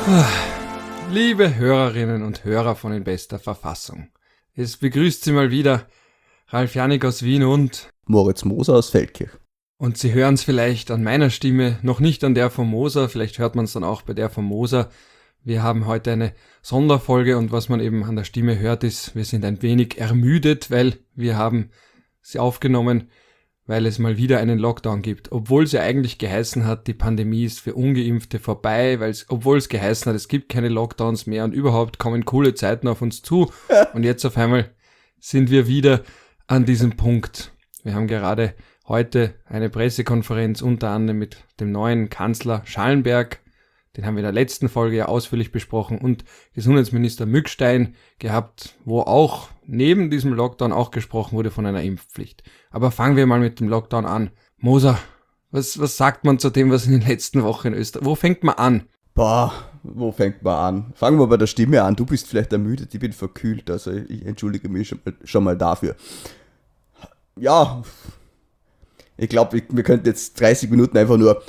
Liebe Hörerinnen und Hörer von In bester Verfassung, es begrüßt Sie mal wieder Ralf Janik aus Wien und Moritz Moser aus Feldkirch. Und Sie hören es vielleicht an meiner Stimme, noch nicht an der von Moser, vielleicht hört man es dann auch bei der von Moser. Wir haben heute eine Sonderfolge und was man eben an der Stimme hört ist, wir sind ein wenig ermüdet, weil wir haben sie aufgenommen, weil es mal wieder einen Lockdown gibt. Obwohl es ja eigentlich geheißen hat, die Pandemie ist für Ungeimpfte vorbei, obwohl es geheißen hat, es gibt keine Lockdowns mehr und überhaupt kommen coole Zeiten auf uns zu. Und jetzt auf einmal sind wir wieder an diesem Punkt. Wir haben gerade heute eine Pressekonferenz unter anderem mit dem neuen Kanzler Schallenberg, den haben wir in der letzten Folge ja ausführlich besprochen, und Gesundheitsminister Mückstein gehabt, wo auch neben diesem Lockdown auch gesprochen wurde von einer Impfpflicht. Aber fangen wir mal mit dem Lockdown an. Moser, was sagt man zu dem, was in den letzten Wochen in Österreich... Wo fängt man an? Wo fängt man an? Fangen wir bei der Stimme an. Du bist vielleicht ermüdet, ich bin verkühlt, also ich entschuldige mich schon mal dafür. Ja, ich glaube, wir könnten jetzt 30 Minuten einfach nur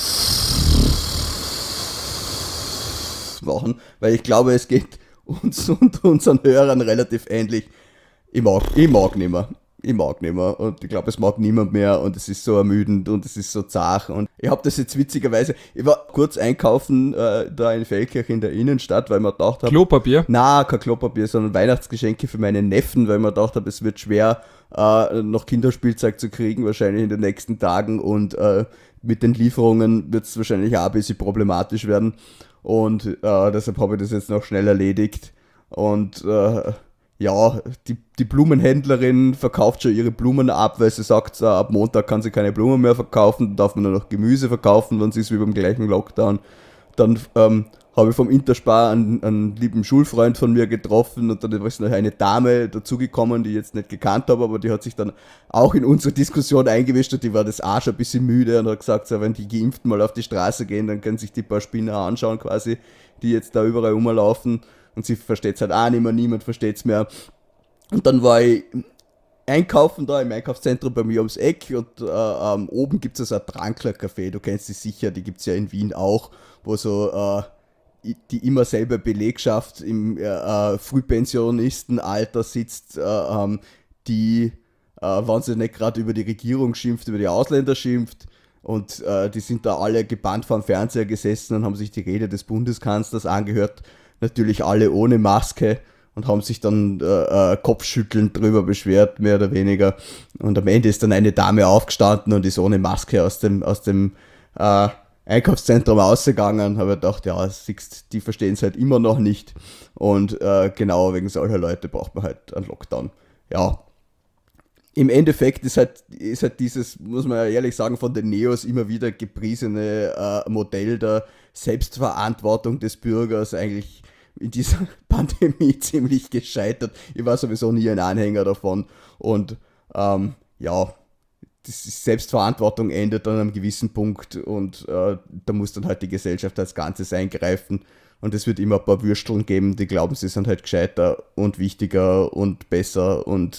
machen, weil ich glaube, es geht uns und unseren Hörern relativ ähnlich. Ich mag nicht mehr. Und ich glaube, es mag niemand mehr und es ist so ermüdend und es ist so zart. Und ich habe das jetzt witzigerweise, ich war kurz einkaufen da in Feldkirch in der Innenstadt, weil ich mir gedacht habe... Klopapier? Nein, kein Klopapier, sondern Weihnachtsgeschenke für meine Neffen, weil ich mir gedacht habe, es wird schwer, noch Kinderspielzeug zu kriegen, wahrscheinlich in den nächsten Tagen, und mit den Lieferungen wird es wahrscheinlich auch ein bisschen problematisch werden. Und deshalb habe ich das jetzt noch schnell erledigt. Und ja, die Blumenhändlerin verkauft schon ihre Blumen ab, weil sie sagt, ab Montag kann sie keine Blumen mehr verkaufen, dann darf man nur noch Gemüse verkaufen, wenn sie ist wie beim gleichen Lockdown. Dann habe ich vom Interspar einen lieben Schulfreund von mir getroffen und dann ist noch eine Dame dazugekommen, die ich jetzt nicht gekannt habe, aber die hat sich dann auch in unsere Diskussion eingemischt und die war das auch schon ein bisschen müde und hat gesagt, so, wenn die Geimpften mal auf die Straße gehen, dann können sich die paar Spinner anschauen quasi, die jetzt da überall rumlaufen, und sie versteht es halt auch nicht mehr, niemand versteht es mehr. Und dann war ich einkaufen da im Einkaufszentrum bei mir ums Eck und oben gibt es also ein Trankler-Café, du kennst die sicher, die gibt es ja in Wien auch, wo so die immer selber Belegschaft im Frühpensionistenalter sitzt, die, wenn sie nicht gerade über die Regierung schimpft, über die Ausländer schimpft, und die sind da alle gebannt vor dem Fernseher gesessen und haben sich die Rede des Bundeskanzlers angehört, natürlich alle ohne Maske, und haben sich dann kopfschüttelnd drüber beschwert, mehr oder weniger. Und am Ende ist dann eine Dame aufgestanden und ist ohne Maske aus dem Einkaufszentrum ausgegangen. Habe ich gedacht, ja, die verstehen es halt immer noch nicht. Und genau wegen solcher Leute braucht man halt einen Lockdown. Ja, im Endeffekt ist halt dieses, muss man ja ehrlich sagen, von den Neos immer wieder gepriesene Modell der Selbstverantwortung des Bürgers eigentlich in dieser Pandemie ziemlich gescheitert. Ich war sowieso nie ein Anhänger davon. Und ja, die Selbstverantwortung endet dann an einem gewissen Punkt und da muss dann halt die Gesellschaft als Ganzes eingreifen. Und es wird immer ein paar Würsteln geben, die glauben, sie sind halt gescheiter und wichtiger und besser. Und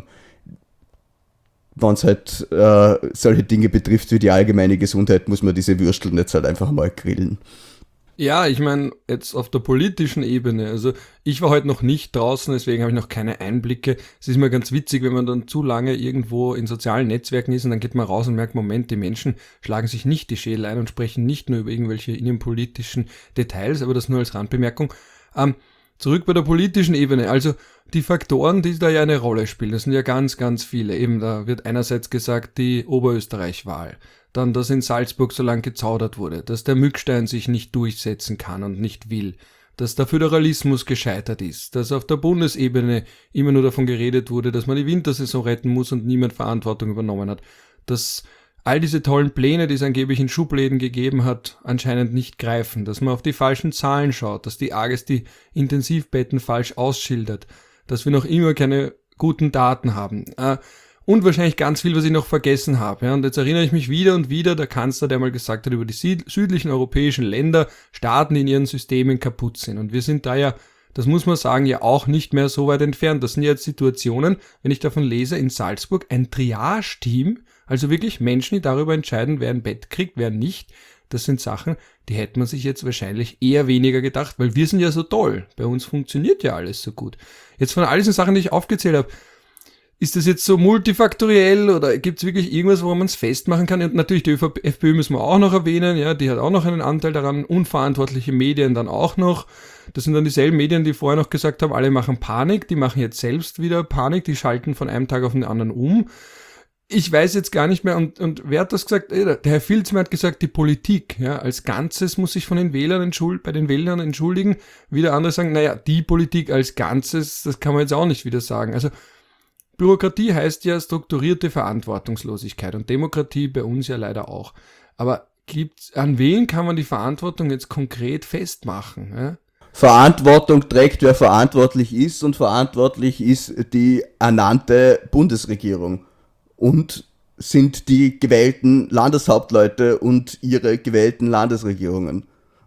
wenn es halt solche Dinge betrifft wie die allgemeine Gesundheit, muss man diese Würsteln jetzt halt einfach mal grillen. Ja, ich meine, jetzt auf der politischen Ebene, also ich war heute noch nicht draußen, deswegen habe ich noch keine Einblicke. Es ist mir ganz witzig, wenn man dann zu lange irgendwo in sozialen Netzwerken ist und dann geht man raus und merkt, Moment, die Menschen schlagen sich nicht die Schädel ein und sprechen nicht nur über irgendwelche innenpolitischen Details, aber das nur als Randbemerkung. Zurück bei der politischen Ebene, also die Faktoren, die da ja eine Rolle spielen, das sind ja ganz, ganz viele. Eben, da wird einerseits gesagt, die Oberösterreich-Wahl, dann, dass in Salzburg so lang gezaudert wurde, dass der Mückstein sich nicht durchsetzen kann und nicht will, dass der Föderalismus gescheitert ist, dass auf der Bundesebene immer nur davon geredet wurde, dass man die Wintersaison retten muss und niemand Verantwortung übernommen hat, dass all diese tollen Pläne, die es angeblich in Schubläden gegeben hat, anscheinend nicht greifen, dass man auf die falschen Zahlen schaut, dass die AGES die Intensivbetten falsch ausschildert, dass wir noch immer keine guten Daten haben. Und wahrscheinlich ganz viel, was ich noch vergessen habe. Ja. Und jetzt erinnere ich mich wieder und wieder, der Kanzler, der mal gesagt hat, über die südlichen europäischen Länder, Staaten, die in ihren Systemen kaputt sind. Und wir sind da ja, das muss man sagen, ja auch nicht mehr so weit entfernt. Das sind jetzt Situationen, wenn ich davon lese, in Salzburg ein Triage-Team, also wirklich Menschen, die darüber entscheiden, wer ein Bett kriegt, wer nicht, das sind Sachen, die hätte man sich jetzt wahrscheinlich eher weniger gedacht, weil wir sind ja so toll. Bei uns funktioniert ja alles so gut. Jetzt von all diesen Sachen, die ich aufgezählt habe, ist das jetzt so multifaktoriell oder gibt es wirklich irgendwas, wo man es festmachen kann? Und natürlich die FPÖ müssen wir auch noch erwähnen, ja, die hat auch noch einen Anteil daran, unverantwortliche Medien dann auch noch. Das sind dann dieselben Medien, die vorher noch gesagt haben, alle machen Panik, die machen jetzt selbst wieder Panik, die schalten von einem Tag auf den anderen um. Ich weiß jetzt gar nicht mehr, und wer hat das gesagt? Der Herr Filzmer hat gesagt, die Politik, ja, als Ganzes muss sich von den Wählern bei den Wählern entschuldigen. Wieder andere sagen, naja, die Politik als Ganzes, das kann man jetzt auch nicht wieder sagen. Also Bürokratie heißt ja strukturierte Verantwortungslosigkeit und Demokratie bei uns ja leider auch. Aber an wen kann man die Verantwortung jetzt konkret festmachen? Ja? Verantwortung trägt, wer verantwortlich ist, und verantwortlich ist die ernannte Bundesregierung und sind die gewählten Landeshauptleute und ihre gewählten Landesregierungen.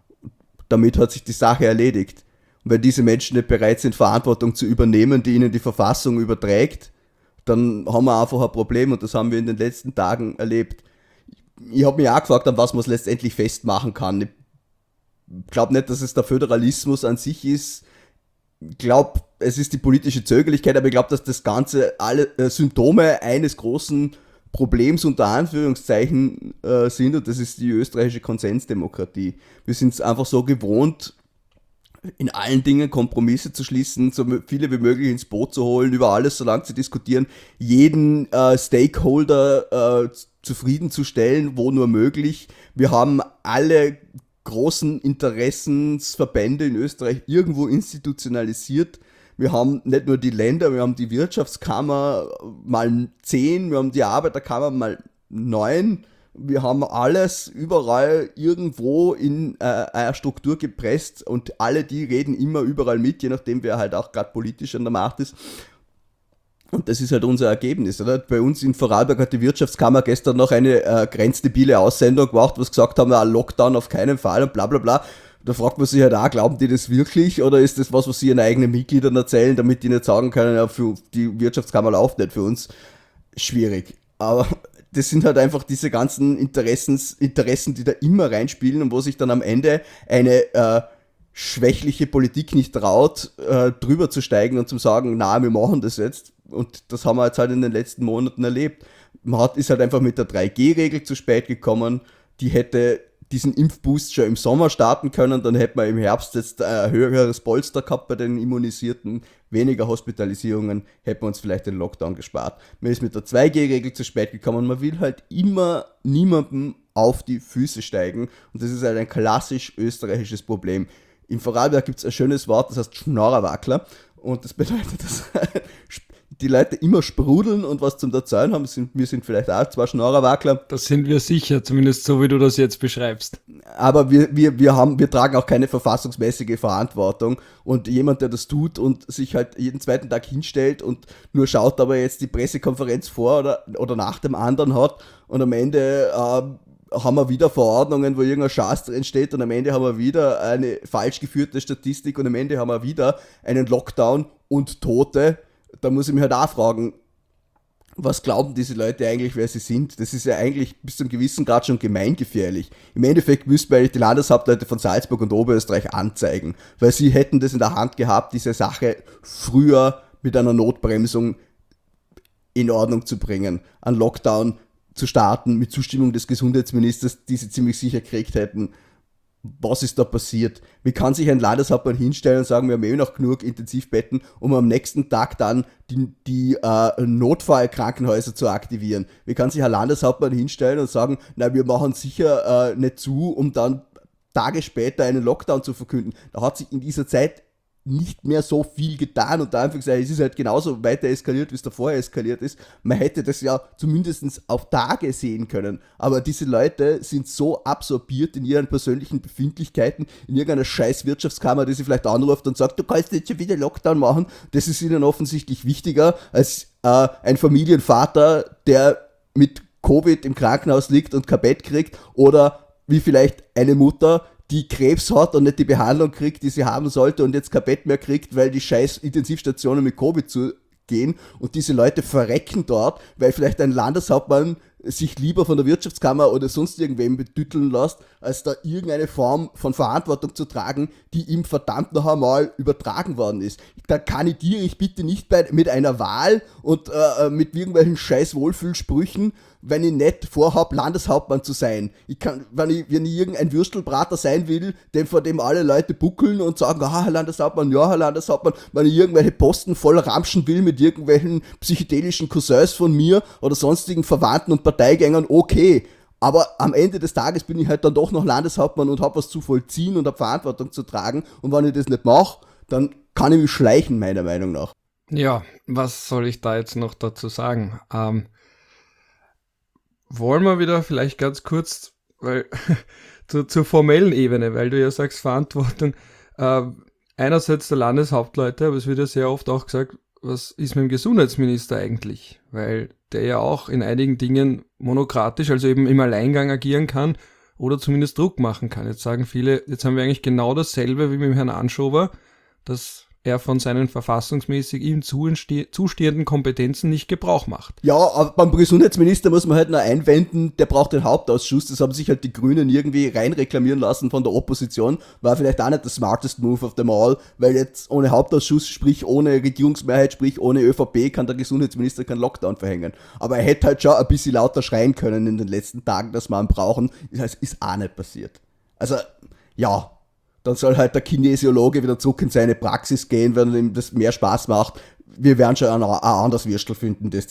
Damit hat sich die Sache erledigt. Und wenn diese Menschen nicht bereit sind, Verantwortung zu übernehmen, die ihnen die Verfassung überträgt, dann haben wir einfach ein Problem, und das haben wir in den letzten Tagen erlebt. Ich habe mich auch gefragt, an was man es letztendlich festmachen kann. Ich glaube nicht, dass es der Föderalismus an sich ist. Ich glaube, es ist die politische Zögerlichkeit, aber ich glaube, dass das Ganze alle Symptome eines großen Problems unter Anführungszeichen sind, und das ist die österreichische Konsensdemokratie. Wir sind es einfach so gewohnt, in allen Dingen Kompromisse zu schließen, so viele wie möglich ins Boot zu holen, über alles so lang zu diskutieren, jeden Stakeholder zufriedenzustellen, wo nur möglich. Wir haben alle großen Interessensverbände in Österreich irgendwo institutionalisiert. Wir haben nicht nur die Länder, wir haben die Wirtschaftskammer mal 10, wir haben die Arbeiterkammer mal 9. Wir haben alles überall irgendwo in eine Struktur gepresst, und alle die reden immer überall mit, je nachdem wer halt auch gerade politisch an der Macht ist. Und das ist halt unser Ergebnis. Oder? Bei uns in Vorarlberg hat die Wirtschaftskammer gestern noch eine grenzdebile Aussendung gemacht, was gesagt haben, ein Lockdown auf keinen Fall und bla bla bla. Da fragt man sich halt auch, glauben die das wirklich, oder ist das was sie ihren eigenen Mitgliedern erzählen, damit die nicht sagen können, ja, für die Wirtschaftskammer läuft nicht, für uns schwierig. Aber das sind halt einfach diese ganzen Interessen, die da immer reinspielen, und wo sich dann am Ende eine schwächliche Politik nicht traut, drüber zu steigen und zu sagen, na, wir machen das jetzt. Und das haben wir jetzt halt in den letzten Monaten erlebt. Ist halt einfach mit der 3G-Regel zu spät gekommen. Die hätte diesen Impfboost schon im Sommer starten können, dann hätte man im Herbst jetzt ein höheres Polster gehabt bei den Immunisierten, weniger Hospitalisierungen, hätte man uns vielleicht den Lockdown gespart. Man ist mit der 2G-Regel zu spät gekommen, man will halt immer niemandem auf die Füße steigen, und das ist halt ein klassisch österreichisches Problem. In Vorarlberg gibt es ein schönes Wort, das heißt Schnorrerwackler, und das bedeutet, dass die Leute immer sprudeln und was zum Erzählen haben. Wir sind vielleicht auch zwei Schnorrerwackler. Das sind wir sicher, zumindest so, wie du das jetzt beschreibst. Aber wir tragen auch keine verfassungsmäßige Verantwortung. Und jemand, der das tut und sich halt jeden zweiten Tag hinstellt und nur schaut, ob er jetzt die Pressekonferenz vor oder nach dem anderen hat, und am Ende haben wir wieder Verordnungen, wo irgendein Schatz drin steht, und am Ende haben wir wieder eine falsch geführte Statistik, und am Ende haben wir wieder einen Lockdown und Tote. Da muss ich mich halt auch fragen, was glauben diese Leute eigentlich, wer sie sind? Das ist ja eigentlich bis zu einem gewissen Grad schon gemeingefährlich. Im Endeffekt müssten wir eigentlich die Landeshauptleute von Salzburg und Oberösterreich anzeigen, weil sie hätten das in der Hand gehabt, diese Sache früher mit einer Notbremsung in Ordnung zu bringen, einen Lockdown zu starten mit Zustimmung des Gesundheitsministers, die sie ziemlich sicher gekriegt hätten. Was ist da passiert? Wie kann sich ein Landeshauptmann hinstellen und sagen, wir haben noch genug Intensivbetten, um am nächsten Tag dann die Notfallkrankenhäuser zu aktivieren? Wie kann sich ein Landeshauptmann hinstellen und sagen, na, wir machen sicher nicht zu, um dann Tage später einen Lockdown zu verkünden? Da hat sich in dieser Zeit nicht mehr so viel getan, und da einfach gesagt, es ist halt genauso weiter eskaliert, wie es davor eskaliert ist. Man hätte das ja zumindest auf Tage sehen können, aber diese Leute sind so absorbiert in ihren persönlichen Befindlichkeiten, in irgendeiner scheiß Wirtschaftskammer, die sie vielleicht anruft und sagt, du kannst jetzt schon wieder Lockdown machen. Das ist ihnen offensichtlich wichtiger als ein Familienvater, der mit Covid im Krankenhaus liegt und kein Bett kriegt, oder wie vielleicht eine Mutter, die Krebs hat und nicht die Behandlung kriegt, die sie haben sollte, und jetzt kein Bett mehr kriegt, weil die scheiß Intensivstationen mit Covid zugehen, und diese Leute verrecken dort, weil vielleicht ein Landeshauptmann sich lieber von der Wirtschaftskammer oder sonst irgendwem betütteln lässt, als da irgendeine Form von Verantwortung zu tragen, die ihm verdammt noch einmal übertragen worden ist. Da kandidiere ich bitte nicht mit einer Wahl und mit irgendwelchen scheiß Wohlfühlsprüchen, wenn ich nicht vorhabe, Landeshauptmann zu sein. Wenn ich irgendein Würstelbrater sein will, vor dem alle Leute buckeln und sagen, Herr Landeshauptmann, ja, Herr Landeshauptmann, wenn ich irgendwelche Posten voll ramschen will mit irgendwelchen psychedelischen Cousins von mir oder sonstigen Verwandten und Parteigängern, okay. Aber am Ende des Tages bin ich halt dann doch noch Landeshauptmann und habe was zu vollziehen und habe Verantwortung zu tragen. Und wenn ich das nicht mache, dann kann ich mich schleichen, meiner Meinung nach. Ja, was soll ich da jetzt noch dazu sagen? Wollen wir wieder vielleicht ganz kurz, weil zur formellen Ebene, weil du ja sagst Verantwortung, einerseits der Landeshauptleute, aber es wird ja sehr oft auch gesagt, was ist mit dem Gesundheitsminister eigentlich? Weil der ja auch in einigen Dingen monokratisch, also eben im Alleingang agieren kann oder zumindest Druck machen kann. Jetzt sagen viele, jetzt haben wir eigentlich genau dasselbe wie mit dem Herrn Anschober, dass er von seinen verfassungsmäßig ihm zustehenden Kompetenzen nicht Gebrauch macht. Ja, aber beim Gesundheitsminister muss man halt nur einwenden, der braucht den Hauptausschuss, das haben sich halt die Grünen irgendwie rein reklamieren lassen von der Opposition, war vielleicht auch nicht der smartest Move of them all, weil jetzt ohne Hauptausschuss, sprich ohne Regierungsmehrheit, sprich ohne ÖVP, kann der Gesundheitsminister keinen Lockdown verhängen. Aber er hätte halt schon ein bisschen lauter schreien können in den letzten Tagen, dass wir ihn brauchen, das ist auch nicht passiert. Also, ja, dann soll halt der Kinesiologe wieder zurück in seine Praxis gehen, wenn ihm das mehr Spaß macht. Wir werden schon ein anderes Würstel finden, das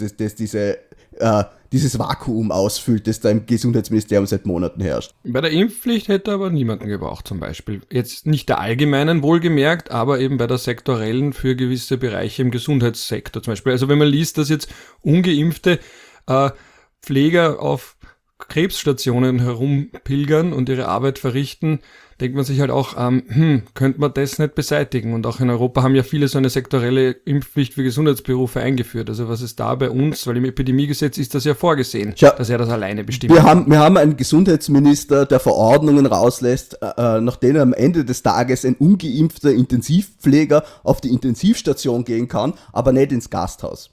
dieses Vakuum ausfüllt, das da im Gesundheitsministerium seit Monaten herrscht. Bei der Impfpflicht hätte aber niemanden gebraucht zum Beispiel. Jetzt nicht der allgemeinen wohlgemerkt, aber eben bei der sektorellen für gewisse Bereiche im Gesundheitssektor zum Beispiel. Also wenn man liest, dass jetzt ungeimpfte Pfleger auf Krebsstationen herumpilgern und ihre Arbeit verrichten, denkt man sich halt auch, könnte man das nicht beseitigen? Und auch in Europa haben ja viele so eine sektorelle Impfpflicht für Gesundheitsberufe eingeführt. Also was ist da bei uns? Weil im Epidemiegesetz ist das ja vorgesehen, dass er das alleine bestimmt. Wir haben einen Gesundheitsminister, der Verordnungen rauslässt, nach denen am Ende des Tages ein ungeimpfter Intensivpfleger auf die Intensivstation gehen kann, aber nicht ins Gasthaus.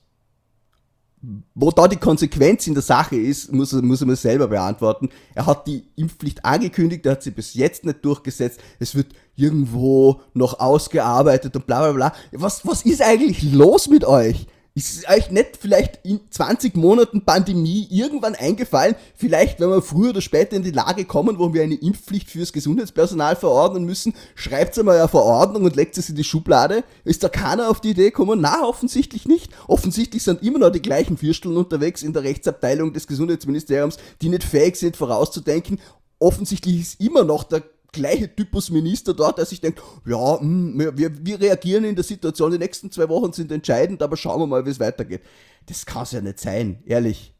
Wo da die Konsequenz in der Sache ist, muss er mir selber beantworten. Er hat die Impfpflicht angekündigt, er hat sie bis jetzt nicht durchgesetzt. Es wird irgendwo noch ausgearbeitet und bla bla bla. Was ist eigentlich los mit euch? Ist euch nicht vielleicht in 20 Monaten Pandemie irgendwann eingefallen, vielleicht wenn wir früher oder später in die Lage kommen, wo wir eine Impfpflicht fürs Gesundheitspersonal verordnen müssen, schreibt einmal eine Verordnung und legt es in die Schublade? Ist da keiner auf die Idee gekommen? Na, offensichtlich nicht. Offensichtlich sind immer noch die gleichen Fürsteln unterwegs in der Rechtsabteilung des Gesundheitsministeriums, die nicht fähig sind vorauszudenken. Offensichtlich ist immer noch der gleiche Typus Minister dort, der sich denkt, ja, wir reagieren in der Situation, die nächsten 2 Wochen sind entscheidend, aber schauen wir mal, wie es weitergeht. Das kann es ja nicht sein, ehrlich.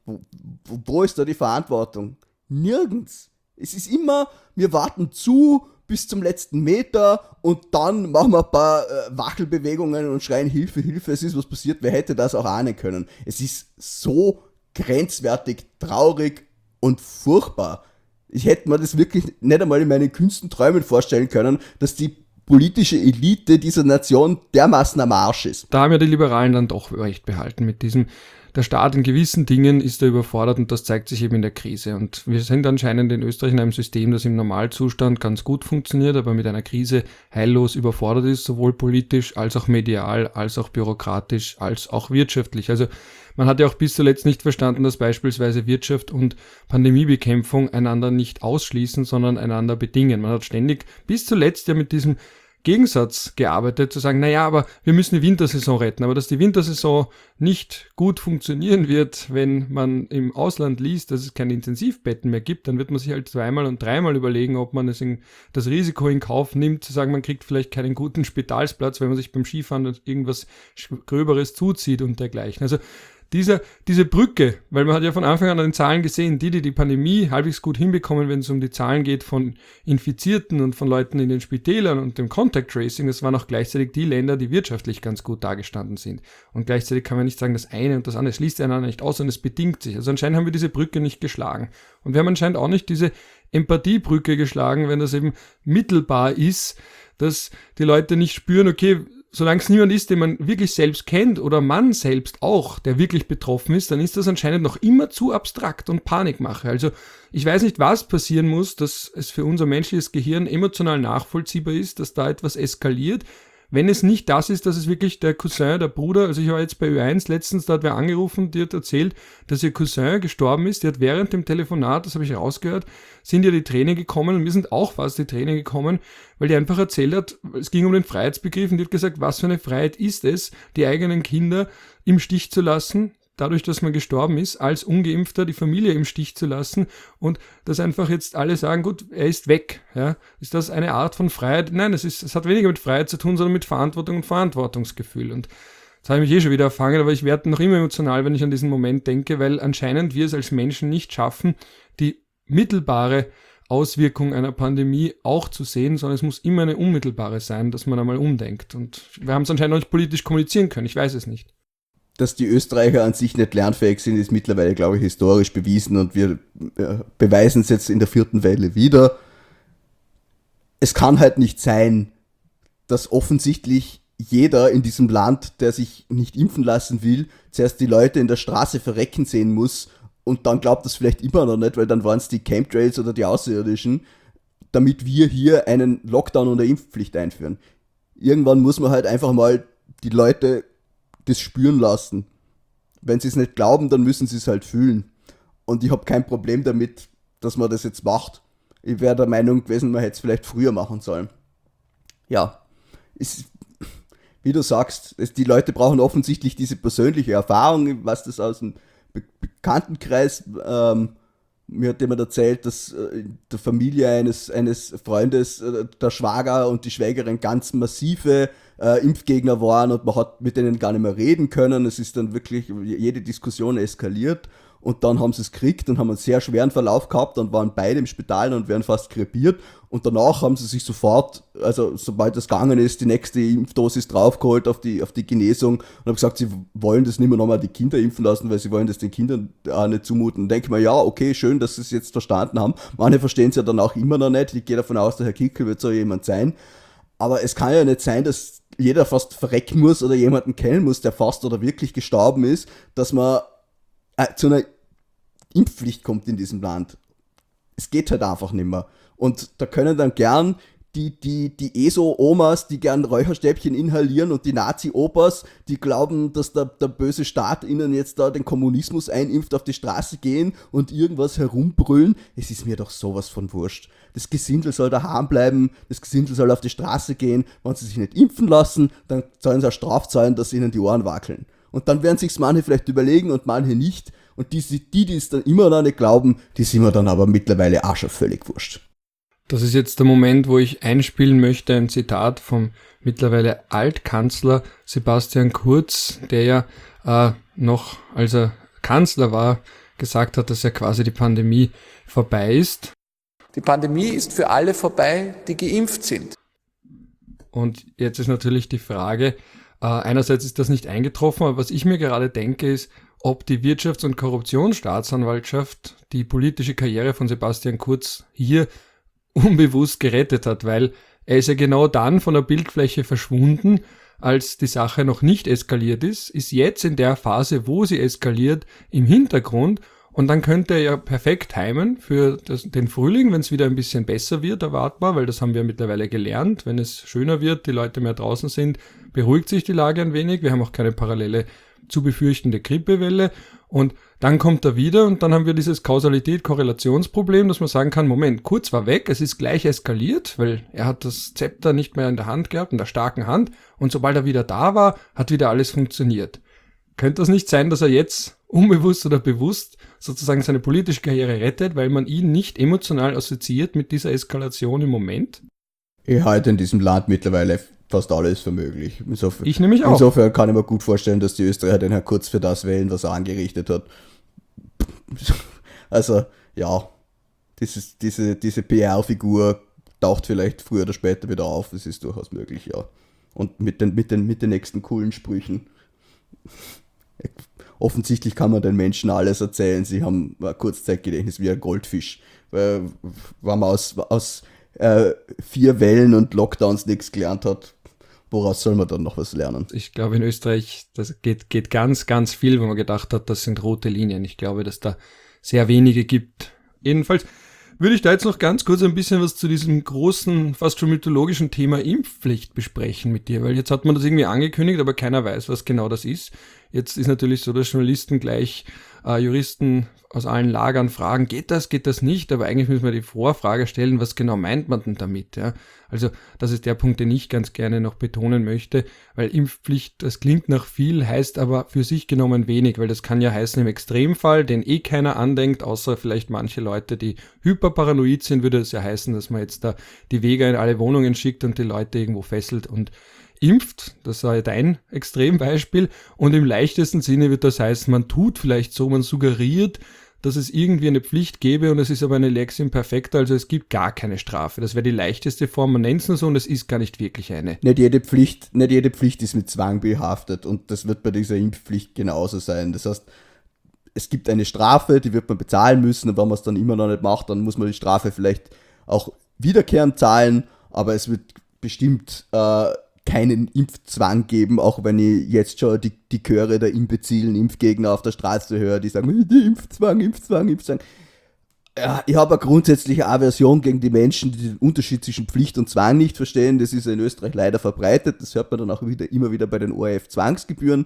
Wo ist da die Verantwortung? Nirgends. Es ist immer, wir warten zu bis zum letzten Meter und dann machen wir ein paar Wachelbewegungen und schreien Hilfe, Hilfe, es ist was passiert, wer hätte das auch ahnen können. Es ist so grenzwertig, traurig und furchtbar. Ich hätte mir das wirklich nicht einmal in meinen kühnsten Träumen vorstellen können, dass die politische Elite dieser Nation dermaßen am Arsch ist. Da haben ja die Liberalen dann doch recht behalten mit diesem, der Staat in gewissen Dingen ist da überfordert und das zeigt sich eben in der Krise. Und wir sind anscheinend in Österreich in einem System, das im Normalzustand ganz gut funktioniert, aber mit einer Krise heillos überfordert ist, sowohl politisch als auch medial, als auch bürokratisch, als auch wirtschaftlich. Also man hat ja auch bis zuletzt nicht verstanden, dass beispielsweise Wirtschaft und Pandemiebekämpfung einander nicht ausschließen, sondern einander bedingen. Man hat ständig bis zuletzt ja mit diesem Gegensatz gearbeitet, zu sagen, naja, aber wir müssen die Wintersaison retten, aber dass die Wintersaison nicht gut funktionieren wird, wenn man im Ausland liest, dass es keine Intensivbetten mehr gibt, dann wird man sich halt 2-mal und 3-mal überlegen, ob man das Risiko in Kauf nimmt, zu sagen, man kriegt vielleicht keinen guten Spitalsplatz, wenn man sich beim Skifahren irgendwas Gröberes zuzieht und dergleichen. Also diese Brücke, weil man hat ja von Anfang an den Zahlen gesehen, die Pandemie halbwegs gut hinbekommen, wenn es um die Zahlen geht von Infizierten und von Leuten in den Spitälern und dem Contact Tracing, das waren auch gleichzeitig die Länder, die wirtschaftlich ganz gut dagestanden sind. Und gleichzeitig kann man nicht sagen, das eine und das andere schließt einander nicht aus und es bedingt sich. Also anscheinend haben wir diese Brücke nicht geschlagen. Und wir haben anscheinend auch nicht diese Empathiebrücke geschlagen, wenn das eben mittelbar ist, dass die Leute nicht spüren, okay, solange es niemand ist, den man wirklich selbst kennt oder man selbst auch, der wirklich betroffen ist, dann ist das anscheinend noch immer zu abstrakt und Panikmache. Also ich weiß nicht, was passieren muss, dass es für unser menschliches Gehirn emotional nachvollziehbar ist, dass da etwas eskaliert. Wenn es nicht das ist, dass es wirklich der Cousin, der Bruder, also ich war jetzt bei Ö1 letztens, da hat wer angerufen, die hat erzählt, dass ihr Cousin gestorben ist, die hat während dem Telefonat, das habe ich rausgehört, sind ihr die Tränen gekommen und mir sind auch fast die Tränen gekommen, weil die einfach erzählt hat, es ging um den Freiheitsbegriff und die hat gesagt, was für eine Freiheit ist es, die eigenen Kinder im Stich zu lassen, dadurch, dass man gestorben ist, als Ungeimpfter die Familie im Stich zu lassen und dass einfach jetzt alle sagen, gut, er ist weg. Ja? Ist das eine Art von Freiheit? Nein, es hat weniger mit Freiheit zu tun, sondern mit Verantwortung und Verantwortungsgefühl. Und das habe ich mich schon wieder erfangen, aber ich werde noch immer emotional, wenn ich an diesen Moment denke, weil anscheinend wir es als Menschen nicht schaffen, die mittelbare Auswirkung einer Pandemie auch zu sehen, sondern es muss immer eine unmittelbare sein, dass man einmal umdenkt. Und wir haben es anscheinend noch nicht politisch kommunizieren können, ich weiß es nicht. Dass die Österreicher an sich nicht lernfähig sind, ist mittlerweile, glaube ich, historisch bewiesen und wir beweisen es jetzt in der 4. Welle wieder. Es kann halt nicht sein, dass offensichtlich jeder in diesem Land, der sich nicht impfen lassen will, zuerst die Leute in der Straße verrecken sehen muss und dann glaubt das vielleicht immer noch nicht, weil dann waren es die Chemtrails oder die Außerirdischen, damit wir hier einen Lockdown und eine Impfpflicht einführen. Irgendwann muss man halt einfach mal die Leute das spüren lassen. Wenn sie es nicht glauben, dann müssen sie es halt fühlen. Und ich habe kein Problem damit, dass man das jetzt macht. Ich wäre der Meinung gewesen, man hätte es vielleicht früher machen sollen. Ja, wie du sagst, die Leute brauchen offensichtlich diese persönliche Erfahrung. Ich weiß das aus dem Bekanntenkreis. Mir hat jemand erzählt, dass in der Familie eines Freundes der Schwager und die Schwägerin ganz massive Impfgegner waren und man hat mit denen gar nicht mehr reden können. Es ist dann wirklich, jede Diskussion eskaliert und dann haben sie es gekriegt und haben einen sehr schweren Verlauf gehabt und waren beide im Spital und wären fast krepiert und danach haben sie sich sofort, also sobald das gegangen ist, die nächste Impfdosis draufgeholt auf die Genesung und haben gesagt, sie wollen das nicht mehr nochmal die Kinder impfen lassen, weil sie wollen das den Kindern auch nicht zumuten. Und denke ich mir, ja, okay, schön, dass sie es jetzt verstanden haben. Manche verstehen es ja dann auch immer noch nicht. Ich gehe davon aus, der Herr Kickl wird so jemand sein. Aber es kann ja nicht sein, dass jeder fast verrecken muss oder jemanden kennen muss, der fast oder wirklich gestorben ist, dass man zu einer Impfpflicht kommt in diesem Land. Es geht halt einfach nicht mehr. Und da können dann gern die ESO-Omas, die gern Räucherstäbchen inhalieren und die Nazi-Opas, die glauben, dass der böse Staat ihnen jetzt da den Kommunismus einimpft, auf die Straße gehen und irgendwas herumbrüllen. Es ist mir doch sowas von wurscht. Das Gesindel soll daheim bleiben, das Gesindel soll auf die Straße gehen. Wenn sie sich nicht impfen lassen, dann sollen sie auch Straf zahlen, dass ihnen die Ohren wackeln. Und dann werden sich's manche vielleicht überlegen und manche nicht. Und die es dann immer noch nicht glauben, die sind mir dann aber mittlerweile auch schon völlig wurscht. Das ist jetzt der Moment, wo ich einspielen möchte, ein Zitat vom mittlerweile Altkanzler Sebastian Kurz, der ja noch, als er Kanzler war, gesagt hat, dass ja quasi die Pandemie vorbei ist. Die Pandemie ist für alle vorbei, die geimpft sind. Und jetzt ist natürlich die Frage, einerseits ist das nicht eingetroffen, aber was ich mir gerade denke, ist, ob die Wirtschafts- und Korruptionsstaatsanwaltschaft die politische Karriere von Sebastian Kurz hier unbewusst gerettet hat, weil er ist ja genau dann von der Bildfläche verschwunden, als die Sache noch nicht eskaliert ist jetzt in der Phase, wo sie eskaliert, im Hintergrund und dann könnte er ja perfekt timen für den Frühling, wenn es wieder ein bisschen besser wird, erwartbar, weil das haben wir mittlerweile gelernt, wenn es schöner wird, die Leute mehr draußen sind, beruhigt sich die Lage ein wenig, wir haben auch keine parallele zu befürchtende Grippewelle und dann kommt er wieder und dann haben wir dieses Kausalität-Korrelationsproblem, dass man sagen kann, Moment, Kurz war weg, es ist gleich eskaliert, weil er hat das Zepter nicht mehr in der Hand gehabt, in der starken Hand und sobald er wieder da war, hat wieder alles funktioniert. Könnte das nicht sein, dass er jetzt unbewusst oder bewusst sozusagen seine politische Karriere rettet, weil man ihn nicht emotional assoziiert mit dieser Eskalation im Moment? Ich halte in diesem Land mittlerweile fast alles für möglich. Ich nämlich auch. Insofern kann ich mir gut vorstellen, dass die Österreicher den Herrn Kurz für das wählen, was er angerichtet hat. Also, ja, diese PR-Figur taucht vielleicht früher oder später wieder auf. Das ist durchaus möglich, ja. Und mit den nächsten coolen Sprüchen. Offensichtlich kann man den Menschen alles erzählen. Sie haben ein Kurzzeitgedächtnis wie ein Goldfisch. Weil man aus 4 Wellen und Lockdowns nichts gelernt hat. woraus soll man dann noch was lernen? Ich glaube, in Österreich, das geht ganz, ganz viel, wo man gedacht hat, das sind rote Linien. Ich glaube, dass da sehr wenige gibt. Jedenfalls würde ich da jetzt noch ganz kurz ein bisschen was zu diesem großen, fast schon mythologischen Thema Impfpflicht besprechen mit dir, weil jetzt hat man das irgendwie angekündigt, aber keiner weiß, was genau das ist. Jetzt ist natürlich so, dass Journalisten gleich Juristen aus allen Lagern fragen, geht das nicht? Aber eigentlich müssen wir die Vorfrage stellen, was genau meint man denn damit? Ja? Also das ist der Punkt, den ich ganz gerne noch betonen möchte, weil Impfpflicht, das klingt nach viel, heißt aber für sich genommen wenig, weil das kann ja heißen im Extremfall, den keiner andenkt, außer vielleicht manche Leute, die hyperparanoid sind, würde es ja heißen, dass man jetzt da die Weger in alle Wohnungen schickt und die Leute irgendwo fesselt und impft, das war dein Extrembeispiel, und im leichtesten Sinne wird das heißen, man tut vielleicht so, man suggeriert, dass es irgendwie eine Pflicht gäbe und es ist aber eine Lex imperfecta, also es gibt gar keine Strafe. Das wäre die leichteste Form, man nennt es nur so und es ist gar nicht wirklich eine. Nicht jede Pflicht ist mit Zwang behaftet und das wird bei dieser Impfpflicht genauso sein. Das heißt, es gibt eine Strafe, die wird man bezahlen müssen und wenn man es dann immer noch nicht macht, dann muss man die Strafe vielleicht auch wiederkehrend zahlen, aber es wird bestimmt keinen Impfzwang geben, auch wenn ich jetzt schon die Chöre der imbezilen Impfgegner auf der Straße höre, die sagen, Impfzwang. Ja, ich habe eine grundsätzliche Aversion gegen die Menschen, die den Unterschied zwischen Pflicht und Zwang nicht verstehen. Das ist in Österreich leider verbreitet. Das hört man dann auch immer wieder bei den ORF-Zwangsgebühren.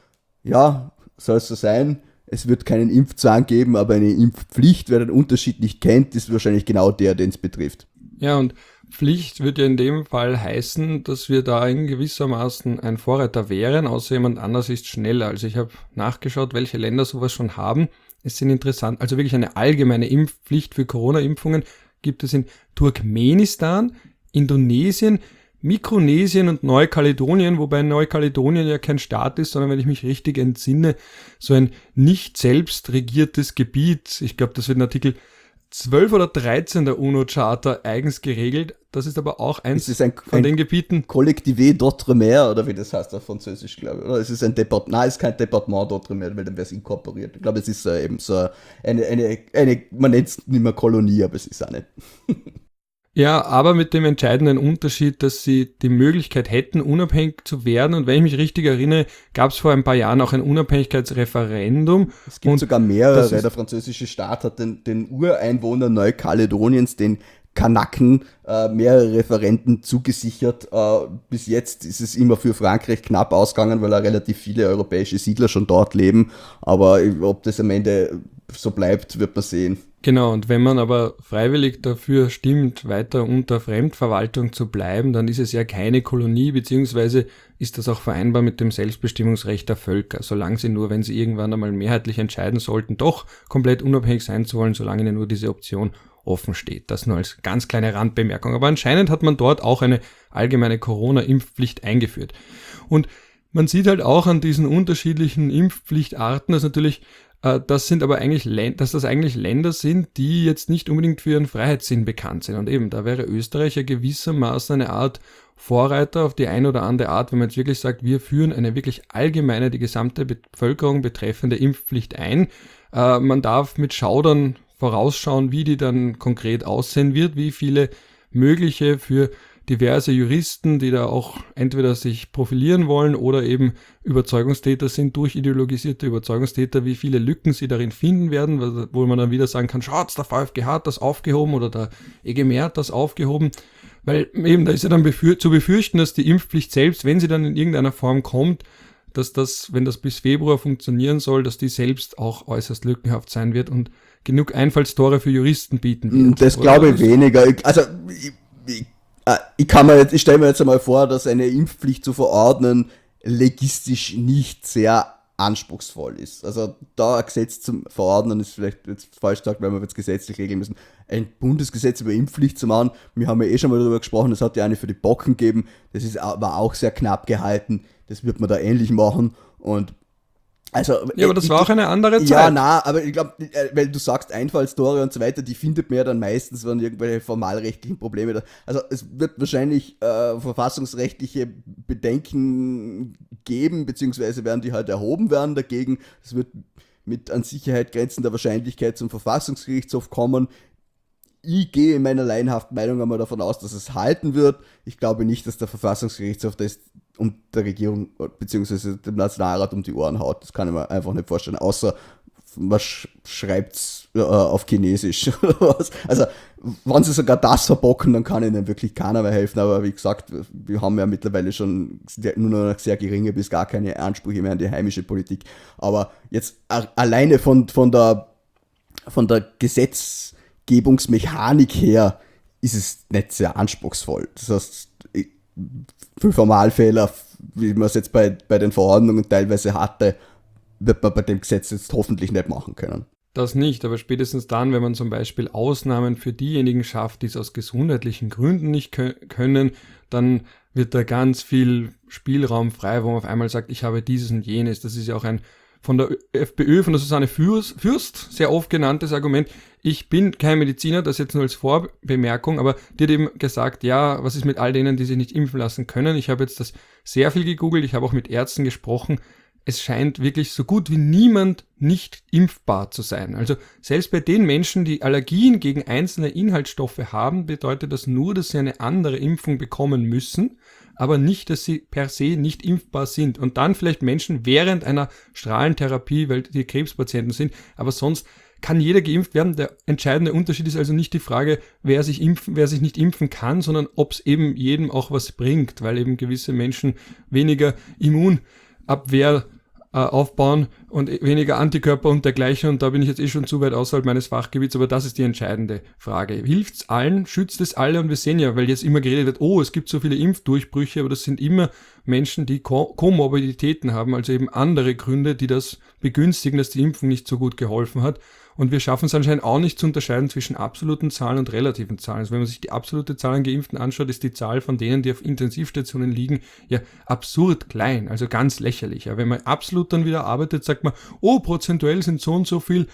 Ja, soll es so sein. Es wird keinen Impfzwang geben, aber eine Impfpflicht, wer den Unterschied nicht kennt, ist wahrscheinlich genau der, den es betrifft. Ja, und Pflicht würde ja in dem Fall heißen, dass wir da in gewissermaßen ein Vorreiter wären, außer jemand anders ist schneller. Also ich habe nachgeschaut, welche Länder sowas schon haben. Es sind interessant, also wirklich eine allgemeine Impfpflicht für Corona-Impfungen gibt es in Turkmenistan, Indonesien, Mikronesien und Neukaledonien, wobei Neukaledonien ja kein Staat ist, sondern wenn ich mich richtig entsinne, so ein nicht selbst regiertes Gebiet. Ich glaube, das wird in Artikel 12 oder 13 der UNO-Charta eigens geregelt. Das ist aber auch eins von den Gebieten. Collectivé d'Outre-mer, oder wie das heißt auf Französisch, glaube ich. Oder es ist ein Departement, nein, es ist kein Departement d'Outre-mer, weil dann wäre es inkorporiert. Ich glaube, es ist eben so eine man nennt es nicht mehr Kolonie, aber es ist auch nicht. Ja, aber mit dem entscheidenden Unterschied, dass sie die Möglichkeit hätten, unabhängig zu werden. Und wenn ich mich richtig erinnere, gab es vor ein paar Jahren auch ein Unabhängigkeitsreferendum. Es gibt sogar mehrere. Der französische Staat hat den Ureinwohnern Neukaledoniens, den Kanaken, mehrere Referenden zugesichert. Bis jetzt ist es immer für Frankreich knapp ausgegangen, weil relativ viele europäische Siedler schon dort leben. Aber ob das am Ende so bleibt, wird man sehen. Genau, und wenn man aber freiwillig dafür stimmt, weiter unter Fremdverwaltung zu bleiben, dann ist es ja keine Kolonie, beziehungsweise ist das auch vereinbar mit dem Selbstbestimmungsrecht der Völker, solange sie nur, wenn sie irgendwann einmal mehrheitlich entscheiden sollten, doch komplett unabhängig sein zu wollen, solange ihnen nur diese Option offen steht. Das nur als ganz kleine Randbemerkung. Aber anscheinend hat man dort auch eine allgemeine Corona-Impfpflicht eingeführt. Und man sieht halt auch an diesen unterschiedlichen Impfpflichtarten, dass natürlich das eigentlich Länder sind, die jetzt nicht unbedingt für ihren Freiheitssinn bekannt sind. Und eben, da wäre Österreich ja gewissermaßen eine Art Vorreiter auf die eine oder andere Art, wenn man jetzt wirklich sagt, wir führen eine wirklich allgemeine, die gesamte Bevölkerung betreffende Impfpflicht ein. Man darf mit Schaudern vorausschauen, wie die dann konkret aussehen wird, wie viele mögliche für diverse Juristen, die da auch entweder sich profilieren wollen oder eben Überzeugungstäter sind, durchideologisierte Überzeugungstäter, wie viele Lücken sie darin finden werden, wo man dann wieder sagen kann, schaut, der VfGH hat das aufgehoben oder der EGMR hat das aufgehoben, weil eben da ist ja dann zu befürchten, dass die Impfpflicht selbst, wenn sie dann in irgendeiner Form kommt, dass das, wenn das bis Februar funktionieren soll, dass die selbst auch äußerst lückenhaft sein wird und genug Einfallstore für Juristen bieten wird. Das glaube ich weniger. Ich stelle mir jetzt einmal vor, dass eine Impfpflicht zu verordnen legistisch nicht sehr anspruchsvoll ist. Also da ein Gesetz zum Verordnen ist vielleicht jetzt falsch gesagt, weil wir jetzt gesetzlich regeln müssen. Ein Bundesgesetz über Impfpflicht zu machen, wir haben ja schon mal darüber gesprochen, das hat ja eine für die Bocken gegeben, war auch sehr knapp gehalten, das wird man da ähnlich machen und also, ja, aber das war auch eine andere Zeit. Ja, aber ich glaube, weil du sagst Einfallstore und so weiter, die findet man ja dann meistens, wenn irgendwelche formalrechtlichen Probleme da. Also es wird wahrscheinlich verfassungsrechtliche Bedenken geben, beziehungsweise werden die halt erhoben werden dagegen. Es wird mit an Sicherheit grenzender Wahrscheinlichkeit zum Verfassungsgerichtshof kommen. ich gehe in meiner laienhaften Meinung einmal davon aus, dass es halten wird. Ich glaube nicht, dass der Verfassungsgerichtshof das um der Regierung bzw. dem Nationalrat um die Ohren haut. Das kann ich mir einfach nicht vorstellen, außer man schreibt es auf Chinesisch oder was. Also, wenn sie sogar das verbocken, dann kann ihnen wirklich keiner mehr helfen. Aber wie gesagt, wir haben ja mittlerweile schon nur noch sehr geringe bis gar keine Ansprüche mehr an die heimische Politik. Aber jetzt alleine von der Gesetzgebungsmechanik her ist es nicht sehr anspruchsvoll. Das heißt, für Formalfehler, wie man es jetzt bei den Verordnungen teilweise hatte, wird man bei dem Gesetz jetzt hoffentlich nicht machen können. Das nicht, aber spätestens dann, wenn man zum Beispiel Ausnahmen für diejenigen schafft, die es aus gesundheitlichen Gründen nicht können, dann wird da ganz viel Spielraum frei, wo man auf einmal sagt, ich habe dieses und jenes. Das ist ja auch ein von der FPÖ, von der Susanne Fürst, sehr oft genanntes Argument. Ich bin kein Mediziner, das jetzt nur als Vorbemerkung, aber die hat eben gesagt, ja, was ist mit all denen, die sich nicht impfen lassen können? Ich habe jetzt das sehr viel gegoogelt, ich habe auch mit Ärzten gesprochen. Es scheint wirklich so gut wie niemand nicht impfbar zu sein. Also selbst bei den Menschen, die Allergien gegen einzelne Inhaltsstoffe haben, bedeutet das nur, dass sie eine andere Impfung bekommen müssen, aber nicht, dass sie per se nicht impfbar sind. Und dann vielleicht Menschen während einer Strahlentherapie, weil die Krebspatienten sind, aber sonst kann jeder geimpft werden. Der entscheidende Unterschied ist also nicht die Frage, wer sich nicht impfen kann, sondern ob es eben jedem auch was bringt, weil eben gewisse Menschen weniger Immunabwehr aufbauen und weniger Antikörper und dergleichen. Und da bin ich jetzt schon zu weit außerhalb meines Fachgebiets, aber das ist die entscheidende Frage. Hilft's allen? Schützt es alle? Und wir sehen ja, weil jetzt immer geredet wird, oh, es gibt so viele Impfdurchbrüche, aber das sind immer Menschen, die Komorbiditäten haben, also eben andere Gründe, die das begünstigen, dass die Impfung nicht so gut geholfen hat. Und wir schaffen es anscheinend auch nicht zu unterscheiden zwischen absoluten Zahlen und relativen Zahlen. Also wenn man sich die absolute Zahl an Geimpften anschaut, ist die Zahl von denen, die auf Intensivstationen liegen, ja absurd klein, also ganz lächerlich. Ja, wenn man absolut dann wieder arbeitet, sagt man, oh, prozentuell sind so und so viel,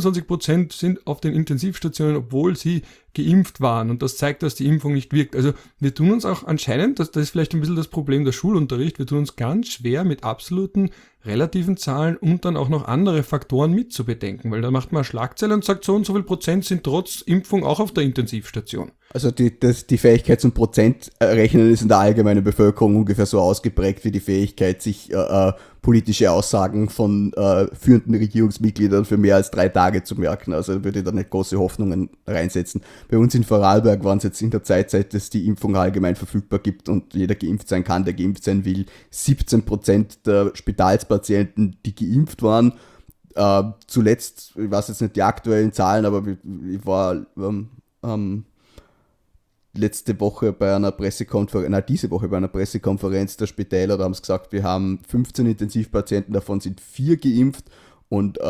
27% sind auf den Intensivstationen, obwohl sie geimpft waren. Und das zeigt, dass die Impfung nicht wirkt. Also wir tun uns auch anscheinend, das ist vielleicht ein bisschen das Problem der Schulunterricht, wir tun uns ganz schwer mit absoluten relativen Zahlen und dann auch noch andere Faktoren mitzubedenken, weil da macht man eine Schlagzeile und sagt, so und so viel Prozent sind trotz Impfung auch auf der Intensivstation. Also die Fähigkeit zum Prozentrechnen ist in der allgemeinen Bevölkerung ungefähr so ausgeprägt wie die Fähigkeit, sich politische Aussagen von führenden Regierungsmitgliedern für mehr als 3 Tage zu merken. Also würde ich da nicht große Hoffnungen reinsetzen. Bei uns in Vorarlberg waren es jetzt in der Zeit, seit es die Impfung allgemein verfügbar gibt und jeder geimpft sein kann, der geimpft sein will, 17% der Spitalspatienten, die geimpft waren. Zuletzt, ich weiß jetzt nicht die aktuellen Zahlen, aber ich war diese Woche bei einer Pressekonferenz der Spitäler, da haben sie gesagt, wir haben 15 Intensivpatienten, davon sind 4 geimpft und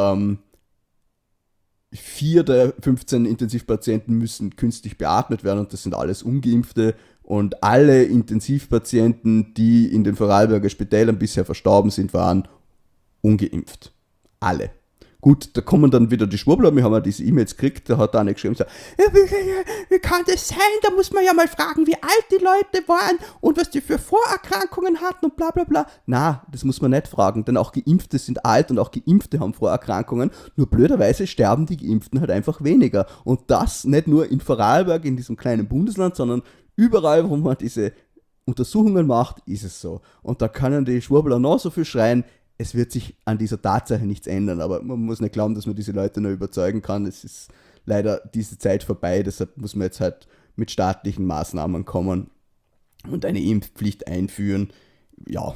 4 der 15 Intensivpatienten müssen künstlich beatmet werden und das sind alles Ungeimpfte und alle Intensivpatienten, die in den Vorarlberger Spitälern bisher verstorben sind, waren ungeimpft. Alle. Gut, da kommen dann wieder die Schwurbler, wir haben ja diese E-Mails gekriegt, da hat einer geschrieben, so, wie kann das sein, da muss man ja mal fragen, wie alt die Leute waren und was die für Vorerkrankungen hatten und bla bla bla. Na, das muss man nicht fragen, denn auch Geimpfte sind alt und auch Geimpfte haben Vorerkrankungen, nur blöderweise sterben die Geimpften halt einfach weniger. Und das nicht nur in Vorarlberg, in diesem kleinen Bundesland, sondern überall, wo man diese Untersuchungen macht, ist es so. Und da können die Schwurbler noch so viel schreien, es wird sich an dieser Tatsache nichts ändern, aber man muss nicht glauben, dass man diese Leute nur überzeugen kann. Es ist leider diese Zeit vorbei, deshalb muss man jetzt halt mit staatlichen Maßnahmen kommen und eine Impfpflicht einführen. Ja,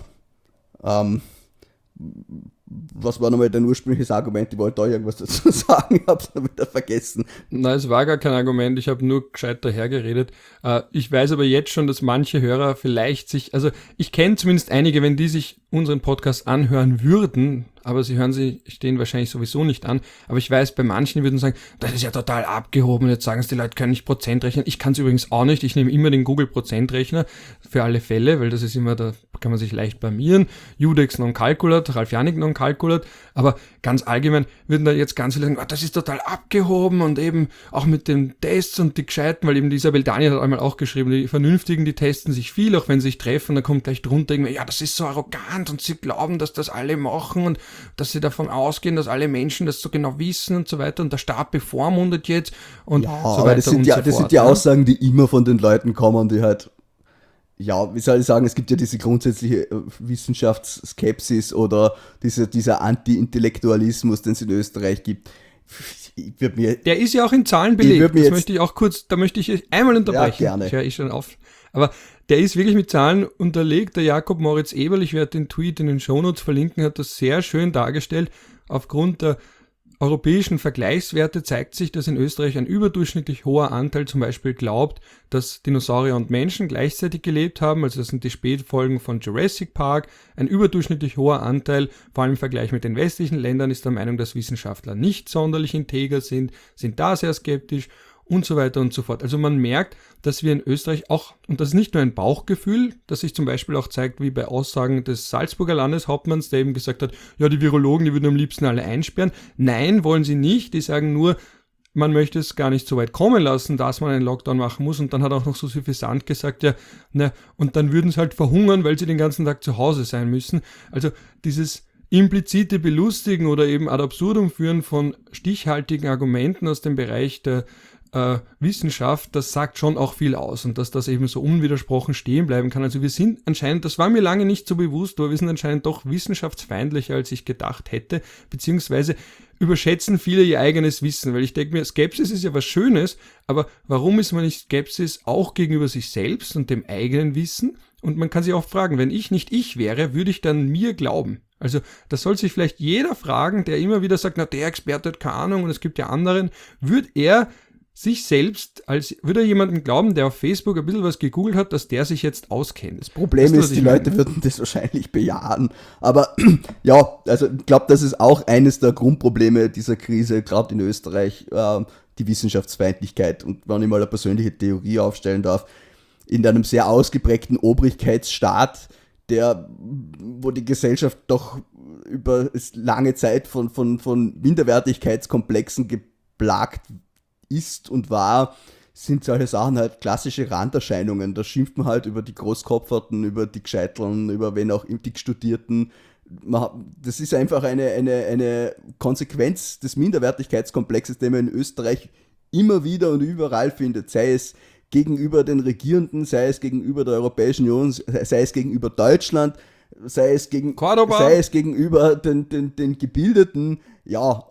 was war nochmal dein ursprüngliches Argument? Ich wollte da irgendwas dazu sagen, ich habe es noch wieder vergessen. Nein, es war gar kein Argument, ich habe nur gescheit dahergeredet. Ich weiß aber jetzt schon, dass manche Hörer vielleicht also ich kenne zumindest einige, wenn die sich unseren Podcast anhören würden, aber sie stehen wahrscheinlich sowieso nicht an, aber ich weiß, bei manchen würden sagen, das ist ja total abgehoben, jetzt sagen es, die Leute können nicht Prozent rechnen. Ich kann es übrigens auch nicht, ich nehme immer den Google-Prozentrechner für alle Fälle, weil das ist immer, da kann man sich leicht blamieren. Judex non-calculat, Ralf Janik non-calculat, aber ganz allgemein würden da jetzt ganz viele sagen, das ist total abgehoben und eben auch mit den Tests und die Gescheiten, weil eben die Isabel Daniel hat einmal auch geschrieben, die Vernünftigen, die testen sich viel, auch wenn sie sich treffen, dann kommt gleich drunter irgendwie, ja, das ist so arrogant und sie glauben, dass das alle machen und dass sie davon ausgehen, dass alle Menschen das so genau wissen und so weiter und der Staat bevormundet jetzt und Ja, so aber weiter das sind und ja, so das fort. sind die Aussagen, die immer von den Leuten kommen, die halt, ja, wie soll ich sagen, es gibt ja diese grundsätzliche Wissenschaftsskepsis oder dieser Anti-Intellektualismus, den es in Österreich gibt. Ich würd mir, Der ist ja auch in Zahlen Ich belegt. würd mir Das jetzt- möchte ich auch kurz, da möchte ich einmal unterbrechen. Ja, gerne. Ich höre schon auf. Aber der ist wirklich mit Zahlen unterlegt. Der Jakob Moritz Eberl, ich werde den Tweet in den Shownotes verlinken, hat das sehr schön dargestellt. Aufgrund der europäischen Vergleichswerte zeigt sich, dass in Österreich ein überdurchschnittlich hoher Anteil zum Beispiel glaubt, dass Dinosaurier und Menschen gleichzeitig gelebt haben. Also das sind die Spätfolgen von Jurassic Park. Ein überdurchschnittlich hoher Anteil, vor allem im Vergleich mit den westlichen Ländern, ist der Meinung, dass Wissenschaftler nicht sonderlich integer sind da sehr skeptisch und so weiter und so fort. Also man merkt, dass wir in Österreich auch, und das ist nicht nur ein Bauchgefühl, das sich zum Beispiel auch zeigt, wie bei Aussagen des Salzburger Landeshauptmanns, der eben gesagt hat, ja, die Virologen, die würden am liebsten alle einsperren. Nein, wollen sie nicht. Die sagen nur, man möchte es gar nicht so weit kommen lassen, dass man einen Lockdown machen muss. Und dann hat auch noch so suffisant gesagt, ja, na, und dann würden sie halt verhungern, weil sie den ganzen Tag zu Hause sein müssen. Also dieses implizite Belustigen oder eben ad absurdum führen von stichhaltigen Argumenten aus dem Bereich der Wissenschaft, das sagt schon auch viel aus und dass das eben so unwidersprochen stehen bleiben kann. Also wir sind anscheinend, das war mir lange nicht so bewusst, aber wir sind anscheinend doch wissenschaftsfeindlicher, als ich gedacht hätte, beziehungsweise überschätzen viele ihr eigenes Wissen, weil ich denke mir, Skepsis ist ja was Schönes, aber warum ist man nicht Skepsis auch gegenüber sich selbst und dem eigenen Wissen? Und man kann sich auch fragen, wenn ich nicht ich wäre, würde ich dann mir glauben? Also das soll sich vielleicht jeder fragen, der immer wieder sagt, na der Experte hat keine Ahnung und es gibt ja anderen, würde er sich selbst, als würde er jemanden glauben, der auf Facebook ein bisschen was gegoogelt hat, dass der sich jetzt auskennt. Das Problem ist, die Leute würden das wahrscheinlich bejahen. Aber ja, also ich glaube, das ist auch eines der Grundprobleme dieser Krise, gerade in Österreich, die Wissenschaftsfeindlichkeit. Und wenn ich mal eine persönliche Theorie aufstellen darf, in einem sehr ausgeprägten Obrigkeitsstaat, wo die Gesellschaft doch über lange Zeit von Minderwertigkeitskomplexen geplagt ist und war, sind solche Sachen halt klassische Randerscheinungen. Da schimpft man halt über die Großkopferten, über die Gescheiteln, über wen auch die Studierten. Das ist einfach eine Konsequenz des Minderwertigkeitskomplexes, den man in Österreich immer wieder und überall findet, sei es gegenüber den Regierenden, sei es gegenüber der Europäischen Union, sei es gegenüber Deutschland, sei es gegenüber den Gebildeten, ja.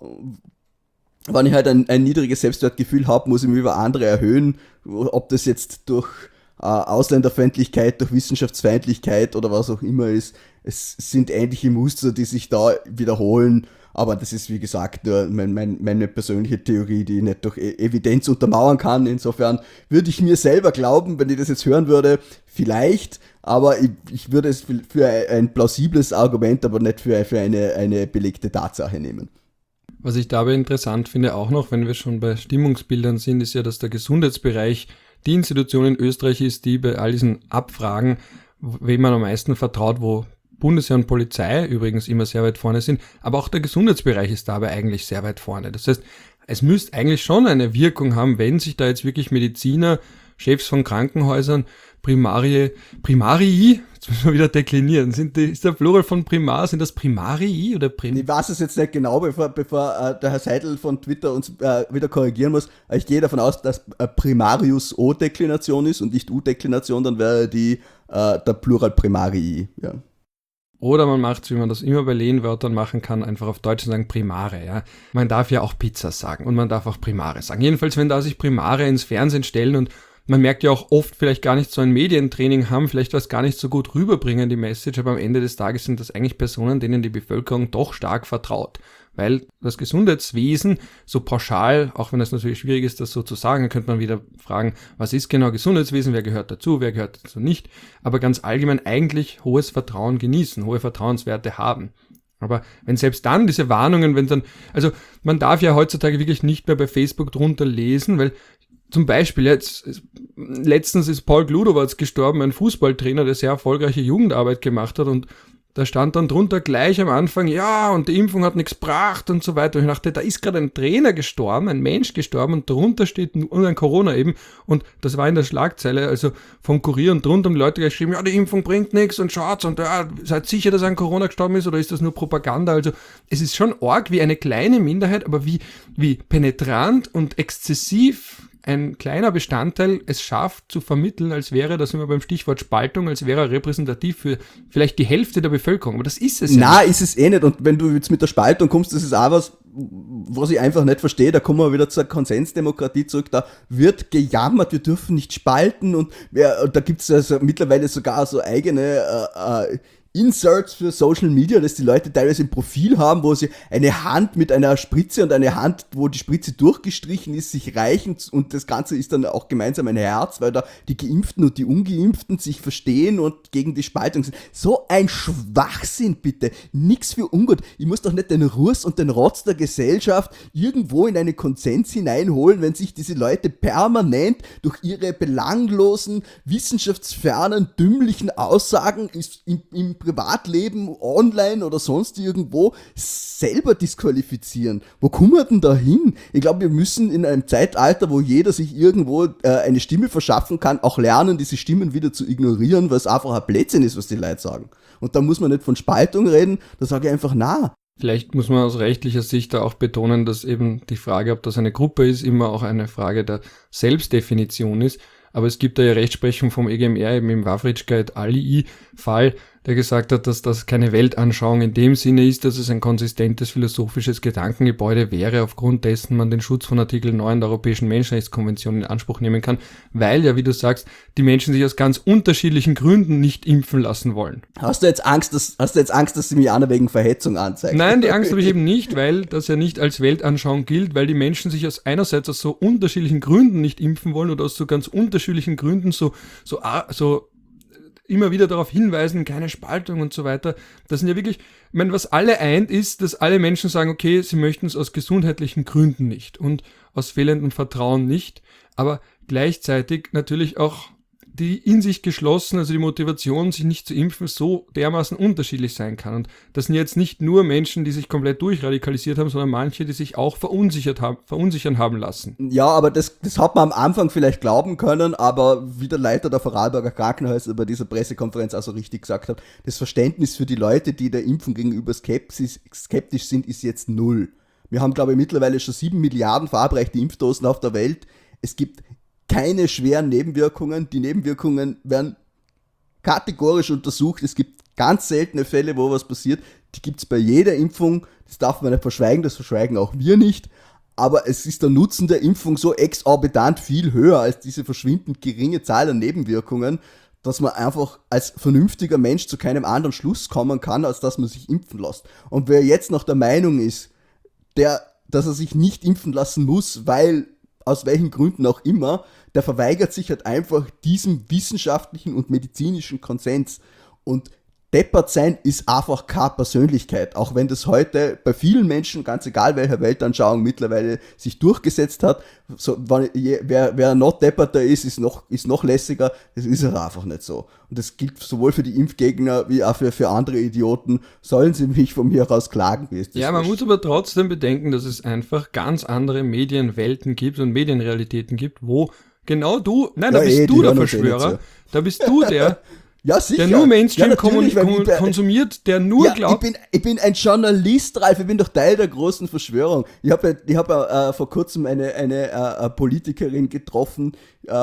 Wenn ich halt ein niedriges Selbstwertgefühl habe, muss ich mich über andere erhöhen, ob das jetzt durch Ausländerfeindlichkeit, durch Wissenschaftsfeindlichkeit oder was auch immer ist. Es sind ähnliche Muster, die sich da wiederholen, aber das ist wie gesagt nur meine persönliche Theorie, die ich nicht durch Evidenz untermauern kann. Insofern würde ich mir selber glauben, wenn ich das jetzt hören würde, vielleicht, aber ich würde es für ein plausibles Argument, aber nicht für eine belegte Tatsache nehmen. Was ich dabei interessant finde, auch noch, wenn wir schon bei Stimmungsbildern sind, ist ja, dass der Gesundheitsbereich die Institution in Österreich ist, die bei all diesen Abfragen, wem man am meisten vertraut, wo Bundesheer und Polizei übrigens immer sehr weit vorne sind, aber auch der Gesundheitsbereich ist dabei eigentlich sehr weit vorne. Das heißt, es müsste eigentlich schon eine Wirkung haben, wenn sich da jetzt wirklich Mediziner, Chefs von Krankenhäusern, Primarii, jetzt müssen wir wieder deklinieren, ist der Plural von Primar, sind das Primarii oder Ich weiß es jetzt nicht genau, bevor der Herr Seidel von Twitter uns wieder korrigieren muss. Ich gehe davon aus, dass Primarius O-Deklination ist und nicht U-Deklination, dann wäre der Plural Primarii. Ja. Oder man macht, wie man das immer bei Lehnwörtern machen kann, einfach auf Deutsch sagen Primare. Ja. Man darf ja auch Pizza sagen und man darf auch Primare sagen. Jedenfalls, wenn da sich Primare ins Fernsehen stellen und man merkt ja auch oft vielleicht gar nicht so ein Medientraining haben, vielleicht was gar nicht so gut rüberbringen, die Message, aber am Ende des Tages sind das eigentlich Personen, denen die Bevölkerung doch stark vertraut. Weil das Gesundheitswesen so pauschal, auch wenn es natürlich schwierig ist, das so zu sagen, dann könnte man wieder fragen, was ist genau Gesundheitswesen, wer gehört dazu nicht, aber ganz allgemein eigentlich hohes Vertrauen genießen, hohe Vertrauenswerte haben. Aber wenn selbst dann diese Warnungen, also man darf ja heutzutage wirklich nicht mehr bei Facebook drunter lesen, weil zum Beispiel letztens ist Paul Gludowatz gestorben, ein Fußballtrainer, der sehr erfolgreiche Jugendarbeit gemacht hat und da stand dann drunter gleich am Anfang, ja, und die Impfung hat nichts gebracht und so weiter. Und ich dachte, da ist gerade ein Trainer gestorben, ein Mensch gestorben und drunter steht nur ein Corona eben. Und das war in der Schlagzeile, also vom Kurier, und drunter haben die Leute geschrieben, ja, die Impfung bringt nichts und schaut's und ja, seid sicher, dass ein Corona gestorben ist oder ist das nur Propaganda? Also es ist schon arg, wie eine kleine Minderheit, aber wie penetrant und exzessiv ein kleiner Bestandteil es schafft zu vermitteln, als wäre, da sind wir beim Stichwort Spaltung, als wäre er repräsentativ für vielleicht die Hälfte der Bevölkerung. Aber das ist es ja nicht. Ist es eh nicht. Und wenn du jetzt mit der Spaltung kommst, das ist auch was ich einfach nicht verstehe, da kommen wir wieder zur Konsensdemokratie zurück, da wird gejammert, wir dürfen nicht spalten und da gibt es also mittlerweile sogar so eigene Inserts für Social Media, dass die Leute teilweise im Profil haben, wo sie eine Hand mit einer Spritze und eine Hand, wo die Spritze durchgestrichen ist, sich reichen, und das Ganze ist dann auch gemeinsam ein Herz, weil da die Geimpften und die Ungeimpften sich verstehen und gegen die Spaltung sind. So ein Schwachsinn, bitte. Nix für ungut. Ich muss doch nicht den Ruß und den Rotz der Gesellschaft irgendwo in einen Konsens hineinholen, wenn sich diese Leute permanent durch ihre belanglosen, wissenschaftsfernen, dümmlichen Aussagen im Privatleben, online oder sonst irgendwo selber disqualifizieren. Wo kommen wir denn da hin? Ich glaube, wir müssen in einem Zeitalter, wo jeder sich irgendwo eine Stimme verschaffen kann, auch lernen, diese Stimmen wieder zu ignorieren, weil es einfach ein Blödsinn ist, was die Leute sagen. Und da muss man nicht von Spaltung reden, da sage ich einfach na. Vielleicht muss man aus rechtlicher Sicht da auch betonen, dass eben die Frage, ob das eine Gruppe ist, immer auch eine Frage der Selbstdefinition ist. Aber es gibt da ja Rechtsprechung vom EGMR eben im Wawritschka-Ali-Fall, der gesagt hat, dass das keine Weltanschauung in dem Sinne ist, dass es ein konsistentes philosophisches Gedankengebäude wäre, aufgrund dessen man den Schutz von Artikel 9 der Europäischen Menschenrechtskonvention in Anspruch nehmen kann, weil ja, wie du sagst, die Menschen sich aus ganz unterschiedlichen Gründen nicht impfen lassen wollen. Hast du jetzt Angst, dass sie mich einer wegen Verhetzung anzeigt? Nein, die Angst habe ich eben nicht, weil das ja nicht als Weltanschauung gilt, weil die Menschen sich einerseits aus so unterschiedlichen Gründen nicht impfen wollen oder aus so ganz unterschiedlichen Gründen so immer wieder darauf hinweisen, keine Spaltung und so weiter. Das sind ja wirklich, ich meine, was alle eint ist, dass alle Menschen sagen, okay, sie möchten es aus gesundheitlichen Gründen nicht und aus fehlendem Vertrauen nicht, aber gleichzeitig natürlich auch die in sich geschlossen, also die Motivation, sich nicht zu impfen, so dermaßen unterschiedlich sein kann. Und das sind jetzt nicht nur Menschen, die sich komplett durchradikalisiert haben, sondern manche, die sich auch verunsichern haben lassen. Ja, aber das hat man am Anfang vielleicht glauben können, aber wie der Leiter der Vorarlberger Krankenhäuser bei dieser Pressekonferenz auch so richtig gesagt hat, das Verständnis für die Leute, die der Impfung gegenüber skeptisch sind, ist jetzt null. Wir haben, glaube ich, mittlerweile schon 7 Milliarden verabreichte Impfdosen auf der Welt. Es gibt keine schweren Nebenwirkungen. Die Nebenwirkungen werden kategorisch untersucht. Es gibt ganz seltene Fälle, wo was passiert. Die gibt es bei jeder Impfung. Das darf man nicht verschweigen, das verschweigen auch wir nicht. Aber es ist der Nutzen der Impfung so exorbitant viel höher als diese verschwindend geringe Zahl an Nebenwirkungen, dass man einfach als vernünftiger Mensch zu keinem anderen Schluss kommen kann, als dass man sich impfen lässt. Und wer jetzt noch der Meinung ist, dass er sich nicht impfen lassen muss, weil aus welchen Gründen auch immer, der verweigert sich halt einfach diesem wissenschaftlichen und medizinischen Konsens. Und deppert sein ist einfach keine Persönlichkeit, auch wenn das heute bei vielen Menschen, ganz egal welcher Weltanschauung, mittlerweile sich durchgesetzt hat. So, wer noch depperter ist noch lässiger. Das ist halt einfach nicht so. Und das gilt sowohl für die Impfgegner wie auch für andere Idioten. Sollen sie mich von mir aus klagen? Ja, man muss aber trotzdem bedenken, dass es einfach ganz andere Medienwelten gibt und Medienrealitäten gibt, wo genau du, nein, da bist du der Verschwörer, da bist du der, ja, sicher. der nur Mainstream konsumiert, der nur glaubt. Ich bin ein Journalist, Ralf, ich bin doch Teil der großen Verschwörung. Ich hab vor kurzem eine Politikerin getroffen,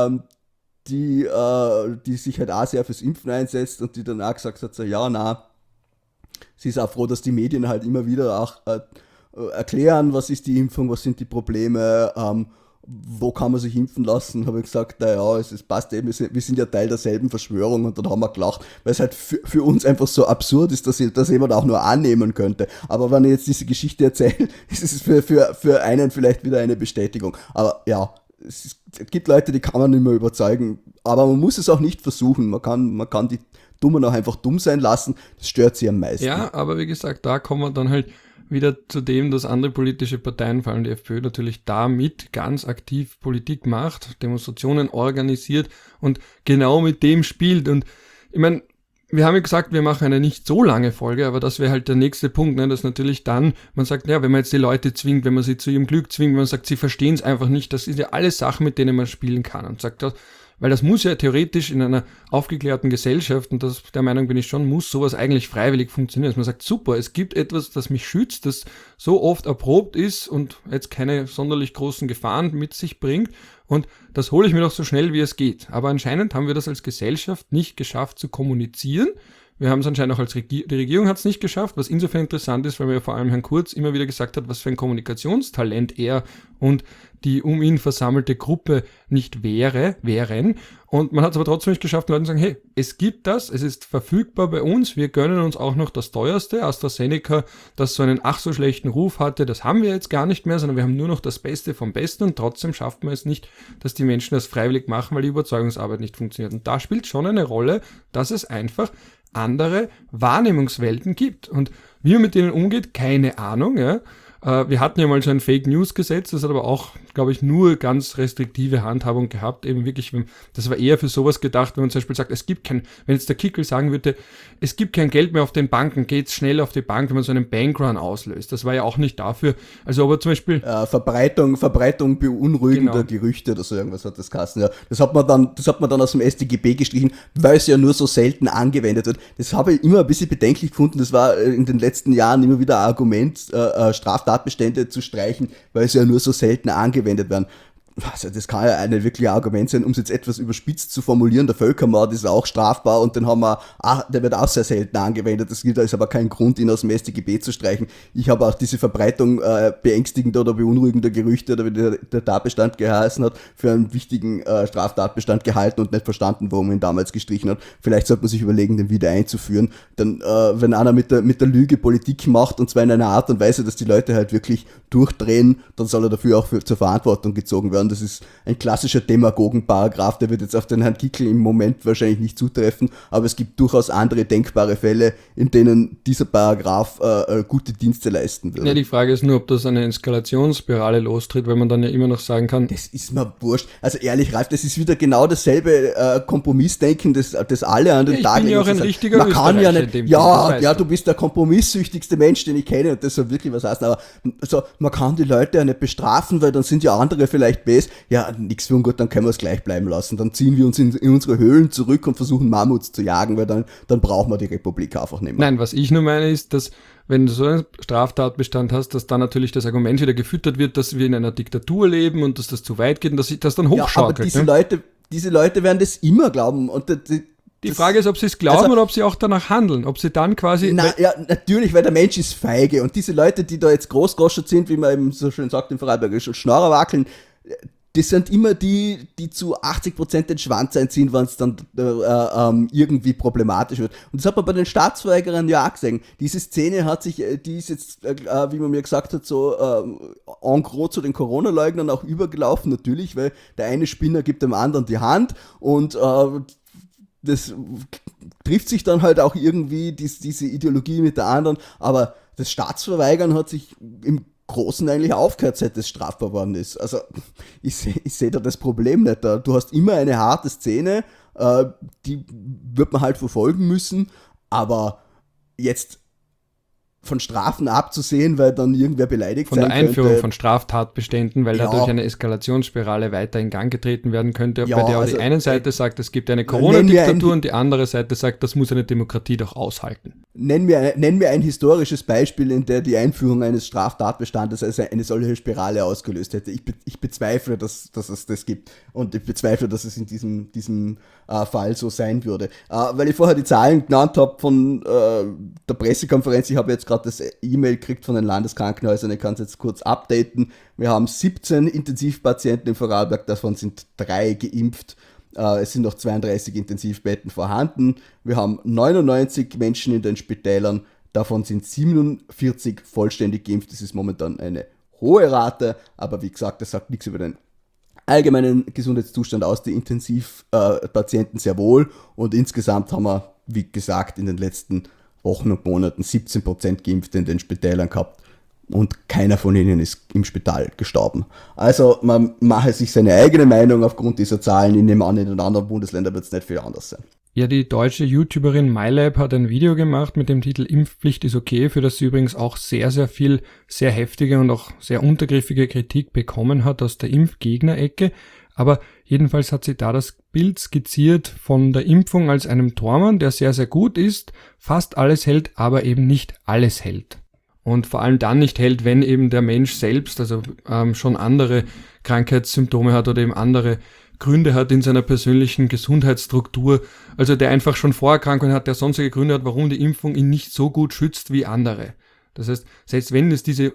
die sich halt auch sehr fürs Impfen einsetzt und die dann auch gesagt hat, so, ja, na, sie ist auch froh, dass die Medien halt immer wieder auch erklären, was ist die Impfung, was sind die Probleme, wo kann man sich impfen lassen, habe ich gesagt, naja, es passt eben, wir sind ja Teil derselben Verschwörung, und dann haben wir gelacht, weil es halt für uns einfach so absurd ist, dass jemand auch nur annehmen könnte. Aber wenn ich jetzt diese Geschichte erzähle, ist es für einen vielleicht wieder eine Bestätigung. Aber ja, es gibt Leute, die kann man nicht mehr überzeugen, aber man muss es auch nicht versuchen. Man kann die Dummen auch einfach dumm sein lassen, das stört sie am meisten. Ja, aber wie gesagt, da kommen wir dann halt wieder zu dem, dass andere politische Parteien, vor allem die FPÖ, natürlich damit ganz aktiv Politik macht, Demonstrationen organisiert und genau mit dem spielt. Und ich meine, wir haben ja gesagt, wir machen eine nicht so lange Folge, aber das wäre halt der nächste Punkt, ne, dass natürlich dann, man sagt, ja, wenn man jetzt die Leute zwingt, wenn man sie zu ihrem Glück zwingt, wenn man sagt, sie verstehen es einfach nicht, das sind ja alles Sachen, mit denen man spielen kann und sagt, weil das muss ja theoretisch in einer aufgeklärten Gesellschaft, und der Meinung bin ich schon, muss sowas eigentlich freiwillig funktionieren. Dass man sagt, super, es gibt etwas, das mich schützt, das so oft erprobt ist und jetzt keine sonderlich großen Gefahren mit sich bringt, und das hole ich mir doch so schnell wie es geht. Aber anscheinend haben wir das als Gesellschaft nicht geschafft zu kommunizieren. Wir haben es anscheinend auch die Regierung hat es nicht geschafft, was insofern interessant ist, weil mir vor allem Herrn Kurz immer wieder gesagt hat, was für ein Kommunikationstalent er und die um ihn versammelte Gruppe nicht wären. Und man hat es aber trotzdem nicht geschafft, den Leuten zu sagen, hey, es gibt das, es ist verfügbar bei uns, wir gönnen uns auch noch das teuerste, AstraZeneca, das so einen ach so schlechten Ruf hatte, das haben wir jetzt gar nicht mehr, sondern wir haben nur noch das Beste vom Besten, und trotzdem schafft man es nicht, dass die Menschen das freiwillig machen, weil die Überzeugungsarbeit nicht funktioniert. Und da spielt schon eine Rolle, dass es einfach andere Wahrnehmungswelten gibt. Und wie man mit denen umgeht, keine Ahnung. Ja. Wir hatten ja mal so ein Fake-News-Gesetz, das hat aber auch, glaube ich, nur ganz restriktive Handhabung gehabt. Eben wirklich, das war eher für sowas gedacht, wenn man zum Beispiel sagt, wenn jetzt der Kickel sagen würde, es gibt kein Geld mehr auf den Banken, geht's schnell auf die Bank, wenn man so einen Bankrun auslöst. Das war ja auch nicht dafür. Also aber zum Beispiel Verbreitung beunruhigender Gerüchte oder so irgendwas hat das geheißen. Ja. Das hat man dann aus dem StGB gestrichen, weil es ja nur so selten angewendet wird. Das habe ich immer ein bisschen bedenklich gefunden. Das war in den letzten Jahren immer wieder ein Argument, Straftatbestände zu streichen, weil sie ja nur so selten angewendet werden. Also das kann ja ein wirkliches Argument sein, um es jetzt etwas überspitzt zu formulieren. Der Völkermord ist auch strafbar, und den der wird auch sehr selten angewendet. Da ist aber kein Grund, ihn aus dem StGB zu streichen. Ich habe auch diese Verbreitung beängstigender oder beunruhigender Gerüchte, oder wie der Tatbestand geheißen hat, für einen wichtigen Straftatbestand gehalten und nicht verstanden, warum man ihn damals gestrichen hat. Vielleicht sollte man sich überlegen, den wieder einzuführen. Denn wenn einer mit der Lüge Politik macht, und zwar in einer Art und Weise, dass die Leute halt wirklich durchdrehen, dann soll er dafür auch zur Verantwortung gezogen werden. Das ist ein klassischer Demagogenparagraph, der wird jetzt auf den Herrn Kickl im Moment wahrscheinlich nicht zutreffen, aber es gibt durchaus andere denkbare Fälle, in denen dieser Paragraph gute Dienste leisten würde. Ja, die Frage ist nur, ob das eine Eskalationsspirale lostritt, weil man dann ja immer noch sagen kann, das ist mir wurscht. Also ehrlich, Ralf, das ist wieder genau dasselbe Kompromissdenken, das alle an den Tag legen. Ich bin ja auch ein richtiger man kann ja nicht, ja, du bist der kompromisssüchtigste Mensch, den ich kenne, und das soll wirklich was heißen, aber also, man kann die Leute ja nicht bestrafen, weil dann sind ja andere vielleicht besser. Ja, nix für ungut, dann können wir es gleich bleiben lassen. Dann ziehen wir uns in unsere Höhlen zurück und versuchen Mammuts zu jagen, weil dann brauchen wir die Republik einfach nicht mehr. Nein, was ich nur meine ist, dass wenn du so einen Straftatbestand hast, dass dann natürlich das Argument wieder gefüttert wird, dass wir in einer Diktatur leben und dass das zu weit geht und dass sich das dann hochschaukelt. Ja, aber diese Leute werden das immer glauben, und die Frage ist, ob sie es glauben oder ob sie auch danach handeln. Ob sie dann quasi... Ja, natürlich, weil der Mensch ist feige. Und diese Leute, die da jetzt großgoschert sind, wie man eben so schön sagt im Vorarlbergischen, Schnorrer wackeln, das sind immer die zu 80% den Schwanz einziehen, wenn es dann irgendwie problematisch wird. Und das hat man bei den Staatsverweigerern ja auch gesehen. Diese Szene die ist jetzt, wie man mir gesagt hat, so en gros zu den Corona-Leugnern auch übergelaufen, natürlich, weil der eine Spinner gibt dem anderen die Hand, und das trifft sich dann halt auch irgendwie, diese Ideologie mit der anderen, aber das Staatsverweigern hat sich im Großen eigentlich aufgehört, seit es strafbar worden ist. Also ich seh da das Problem nicht. Du hast immer eine harte Szene, die wird man halt verfolgen müssen, aber jetzt von Strafen abzusehen, weil dann irgendwer beleidigt sein könnte. Von der Einführung von Straftatbeständen, weil dadurch eine Eskalationsspirale weiter in Gang getreten werden könnte, bei der die eine Seite sagt, es gibt eine Corona-Diktatur, und die andere Seite sagt, das muss eine Demokratie doch aushalten. Nenn mir ein historisches Beispiel, in der die Einführung eines Straftatbestandes also eine solche Spirale ausgelöst hätte. Ich bezweifle, dass es das gibt, und ich bezweifle, dass es in diesem Fall so sein würde. Weil ich vorher die Zahlen genannt habe von der Pressekonferenz, ich habe jetzt gerade das E-Mail gekriegt von den Landeskrankenhäusern, ich kann es jetzt kurz updaten. Wir haben 17 Intensivpatienten im Vorarlberg, davon sind 3 geimpft. Es sind noch 32 Intensivbetten vorhanden. Wir haben 99 Menschen in den Spitälern, davon sind 47 vollständig geimpft. Das ist momentan eine hohe Rate, aber wie gesagt, das sagt nichts über den allgemeinen Gesundheitszustand aus, die Intensivpatienten sehr wohl, und insgesamt haben wir, wie gesagt, in den letzten Wochen und Monaten 17% Geimpfte in den Spitälern gehabt, und keiner von ihnen ist im Spital gestorben. Also man mache sich seine eigene Meinung aufgrund dieser Zahlen. Ich nehme an, in den anderen Bundesländern wird es nicht viel anders sein. Ja, die deutsche YouTuberin MyLab hat ein Video gemacht mit dem Titel Impfpflicht ist okay, für das sie übrigens auch sehr, sehr viel, sehr heftige und auch sehr untergriffige Kritik bekommen hat aus der Impfgegnerecke. Aber jedenfalls hat sie da das Bild skizziert von der Impfung als einem Tormann, der sehr, sehr gut ist, fast alles hält, aber eben nicht alles hält. Und vor allem dann nicht hält, wenn eben der Mensch selbst, also schon andere Krankheitssymptome hat oder eben andere Gründe hat in seiner persönlichen Gesundheitsstruktur, also der einfach schon Vorerkrankungen hat, der sonstige Gründe hat, warum die Impfung ihn nicht so gut schützt wie andere. Das heißt, selbst wenn es diese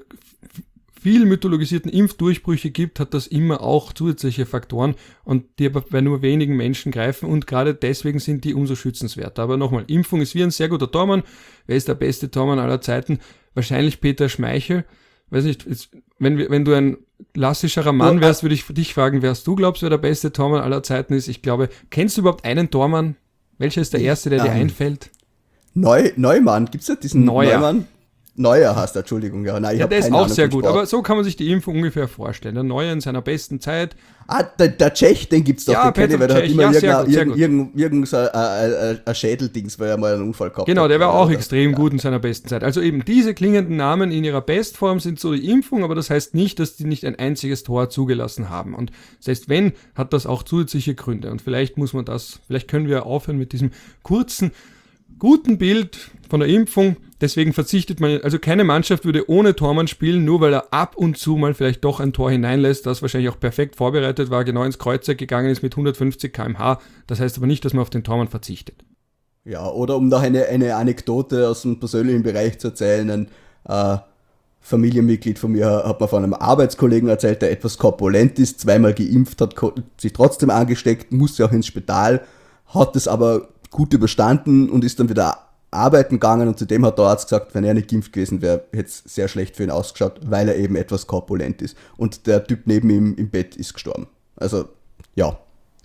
viel mythologisierten Impfdurchbrüche gibt, hat das immer auch zusätzliche Faktoren und die aber bei nur wenigen Menschen greifen und gerade deswegen sind die umso schützenswerter. Aber nochmal, Impfung ist wie ein sehr guter Tormann. Wer ist der beste Tormann aller Zeiten? Wahrscheinlich Peter Schmeichel. Weiß nicht, wenn du ein klassischerer Mann wärst, würde ich dich fragen, du glaubst, wer der beste Tormann aller Zeiten ist? Ich glaube, kennst du überhaupt einen Tormann? Welcher ist der erste, der dir einfällt? Neumann, gibt's da diesen Neumann? Neuer heißt er, Entschuldigung. Ja, nein, ja, der ist auch sehr gut, aber so kann man sich die Impfung ungefähr vorstellen. Der Neuer in seiner besten Zeit. Der Tschech, den gibt's doch, ja, den kenne ich, weil der hat immer irgend so ein Schädeldings, weil er mal einen Unfall gehabt hat. Genau, der war auch extrem gut in seiner besten Zeit. Also eben diese klingenden Namen in ihrer Bestform sind so die Impfung, aber das heißt nicht, dass die nicht ein einziges Tor zugelassen haben. Und selbst wenn, hat das auch zusätzliche Gründe. Und vielleicht können wir aufhören mit diesem kurzen, guten Bild von der Impfung. Deswegen verzichtet man, also keine Mannschaft würde ohne Tormann spielen, nur weil er ab und zu mal vielleicht doch ein Tor hineinlässt, das wahrscheinlich auch perfekt vorbereitet war, genau ins Kreuzeck gegangen ist mit 150 km/h. Das heißt aber nicht, dass man auf den Tormann verzichtet. Ja, oder um noch eine Anekdote aus dem persönlichen Bereich zu erzählen, ein Familienmitglied von mir hat mir von einem Arbeitskollegen erzählt, der etwas korpulent ist, zweimal geimpft hat, sich trotzdem angesteckt, musste auch ins Spital, hat es aber gut überstanden und ist dann wieder arbeiten gegangen und zudem hat der Arzt gesagt, wenn er nicht geimpft gewesen wäre, hätte es sehr schlecht für ihn ausgeschaut, weil er eben etwas korpulent ist. Und der Typ neben ihm im Bett ist gestorben. Also, ja.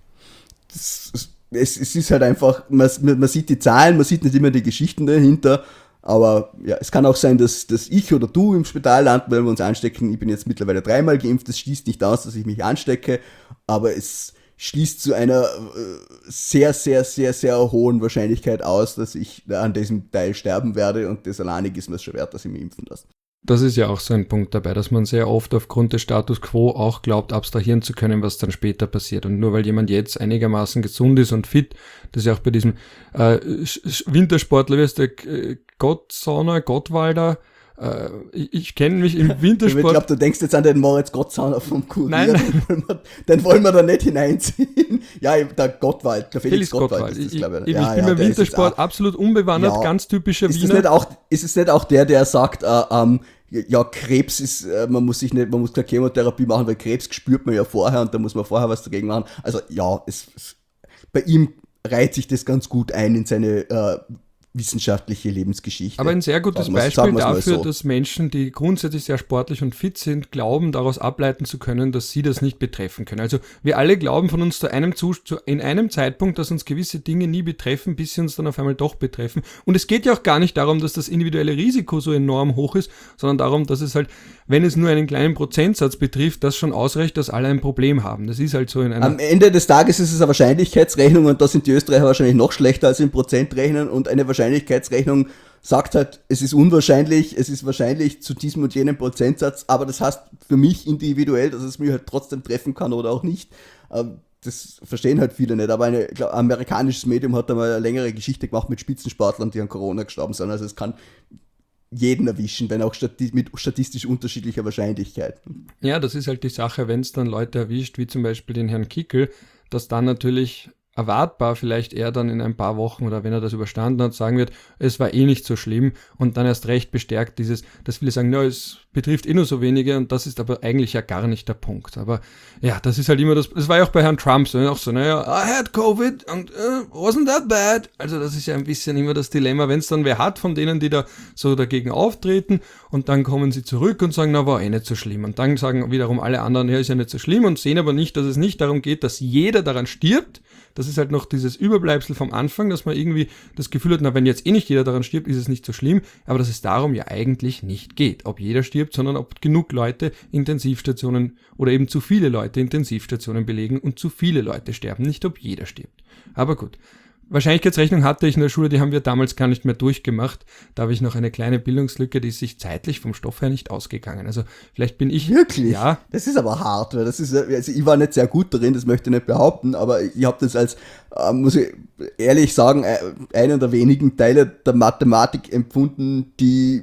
Es ist halt einfach, man sieht die Zahlen, man sieht nicht immer die Geschichten dahinter, aber ja, es kann auch sein, dass ich oder du im Spital landen, weil wir uns anstecken. Ich bin jetzt mittlerweile 3-mal geimpft, das schließt nicht aus, dass ich mich anstecke, aber es schließt zu einer sehr, sehr, sehr, sehr hohen Wahrscheinlichkeit aus, dass ich an diesem Teil sterben werde und das alleinig ist mir schon wert, dass ich mich impfen lasse. Das ist ja auch so ein Punkt dabei, dass man sehr oft aufgrund des Status quo auch glaubt, abstrahieren zu können, was dann später passiert. Und nur weil jemand jetzt einigermaßen gesund ist und fit, das ist ja auch bei diesem Wintersportler, wie heißt der Gottwalder, ich kenne mich im Wintersport. Ich glaube, du denkst jetzt an den Moritz Gottsauner vom Kurier. Nein. Den wollen wir da nicht hineinziehen. Ja, der Gottwald, der Felix Gottwald ist das, glaube ich. Ich bin beim Wintersport absolut unbewandert, ganz typischer Wiener. Ist es nicht auch der sagt, ja, Krebs ist, man muss keine Chemotherapie machen, weil Krebs spürt man ja vorher und da muss man vorher was dagegen machen. Also ja, bei ihm reiht sich das ganz gut ein in seine wissenschaftliche Lebensgeschichte. Aber ein sehr gutes Beispiel dafür, dass Menschen, die grundsätzlich sehr sportlich und fit sind, glauben, daraus ableiten zu können, dass sie das nicht betreffen können. Also wir alle glauben von uns in einem Zeitpunkt, dass uns gewisse Dinge nie betreffen, bis sie uns dann auf einmal doch betreffen. Und es geht ja auch gar nicht darum, dass das individuelle Risiko so enorm hoch ist, sondern darum, dass es halt, wenn es nur einen kleinen Prozentsatz betrifft, das schon ausreicht, dass alle ein Problem haben. Das ist halt so in einer... Am Ende des Tages ist es eine Wahrscheinlichkeitsrechnung und da sind die Österreicher wahrscheinlich noch schlechter als in Prozent rechnen und eine Wahrscheinlichkeitsrechnung sagt halt, es ist unwahrscheinlich, es ist wahrscheinlich zu diesem und jenem Prozentsatz, aber das heißt für mich individuell, dass es mich halt trotzdem treffen kann oder auch nicht. Das verstehen halt viele nicht, aber ein amerikanisches Medium hat da mal eine längere Geschichte gemacht mit Spitzensportlern, die an Corona gestorben sind. Also es kann jeden erwischen, wenn auch mit statistisch unterschiedlicher Wahrscheinlichkeit. Ja, das ist halt die Sache, wenn es dann Leute erwischt, wie zum Beispiel den Herrn Kickel, dass dann natürlich erwartbar vielleicht er dann in ein paar Wochen oder wenn er das überstanden hat, sagen wird, es war eh nicht so schlimm und dann erst recht bestärkt dass viele sagen, na, es betrifft eh nur so wenige und das ist aber eigentlich ja gar nicht der Punkt. Aber ja, das ist halt immer das war ja auch bei Herrn Trump so, auch so, naja, I had Covid und wasn't that bad. Also das ist ja ein bisschen immer das Dilemma, wenn es dann wer hat von denen, die da so dagegen auftreten und dann kommen sie zurück und sagen, na, war eh nicht so schlimm. Und dann sagen wiederum alle anderen, ja, ist ja nicht so schlimm und sehen aber nicht, dass es nicht darum geht, dass jeder daran stirbt. Das ist halt noch dieses Überbleibsel vom Anfang, dass man irgendwie das Gefühl hat, na, wenn jetzt eh nicht jeder daran stirbt, ist es nicht so schlimm, aber dass es darum ja eigentlich nicht geht, ob jeder stirbt, sondern ob genug Leute Intensivstationen oder eben zu viele Leute Intensivstationen belegen und zu viele Leute sterben, nicht ob jeder stirbt. Aber gut, Wahrscheinlichkeitsrechnung hatte ich in der Schule, die haben wir damals gar nicht mehr durchgemacht. Da habe ich noch eine kleine Bildungslücke, die ist sich zeitlich vom Stoff her nicht ausgegangen. Also vielleicht bin ich... Wirklich? Ja. Das ist aber hart, weil also ich war nicht sehr gut darin, das möchte ich nicht behaupten, aber ich habe das als, muss ich ehrlich sagen, einer der wenigen Teile der Mathematik empfunden, den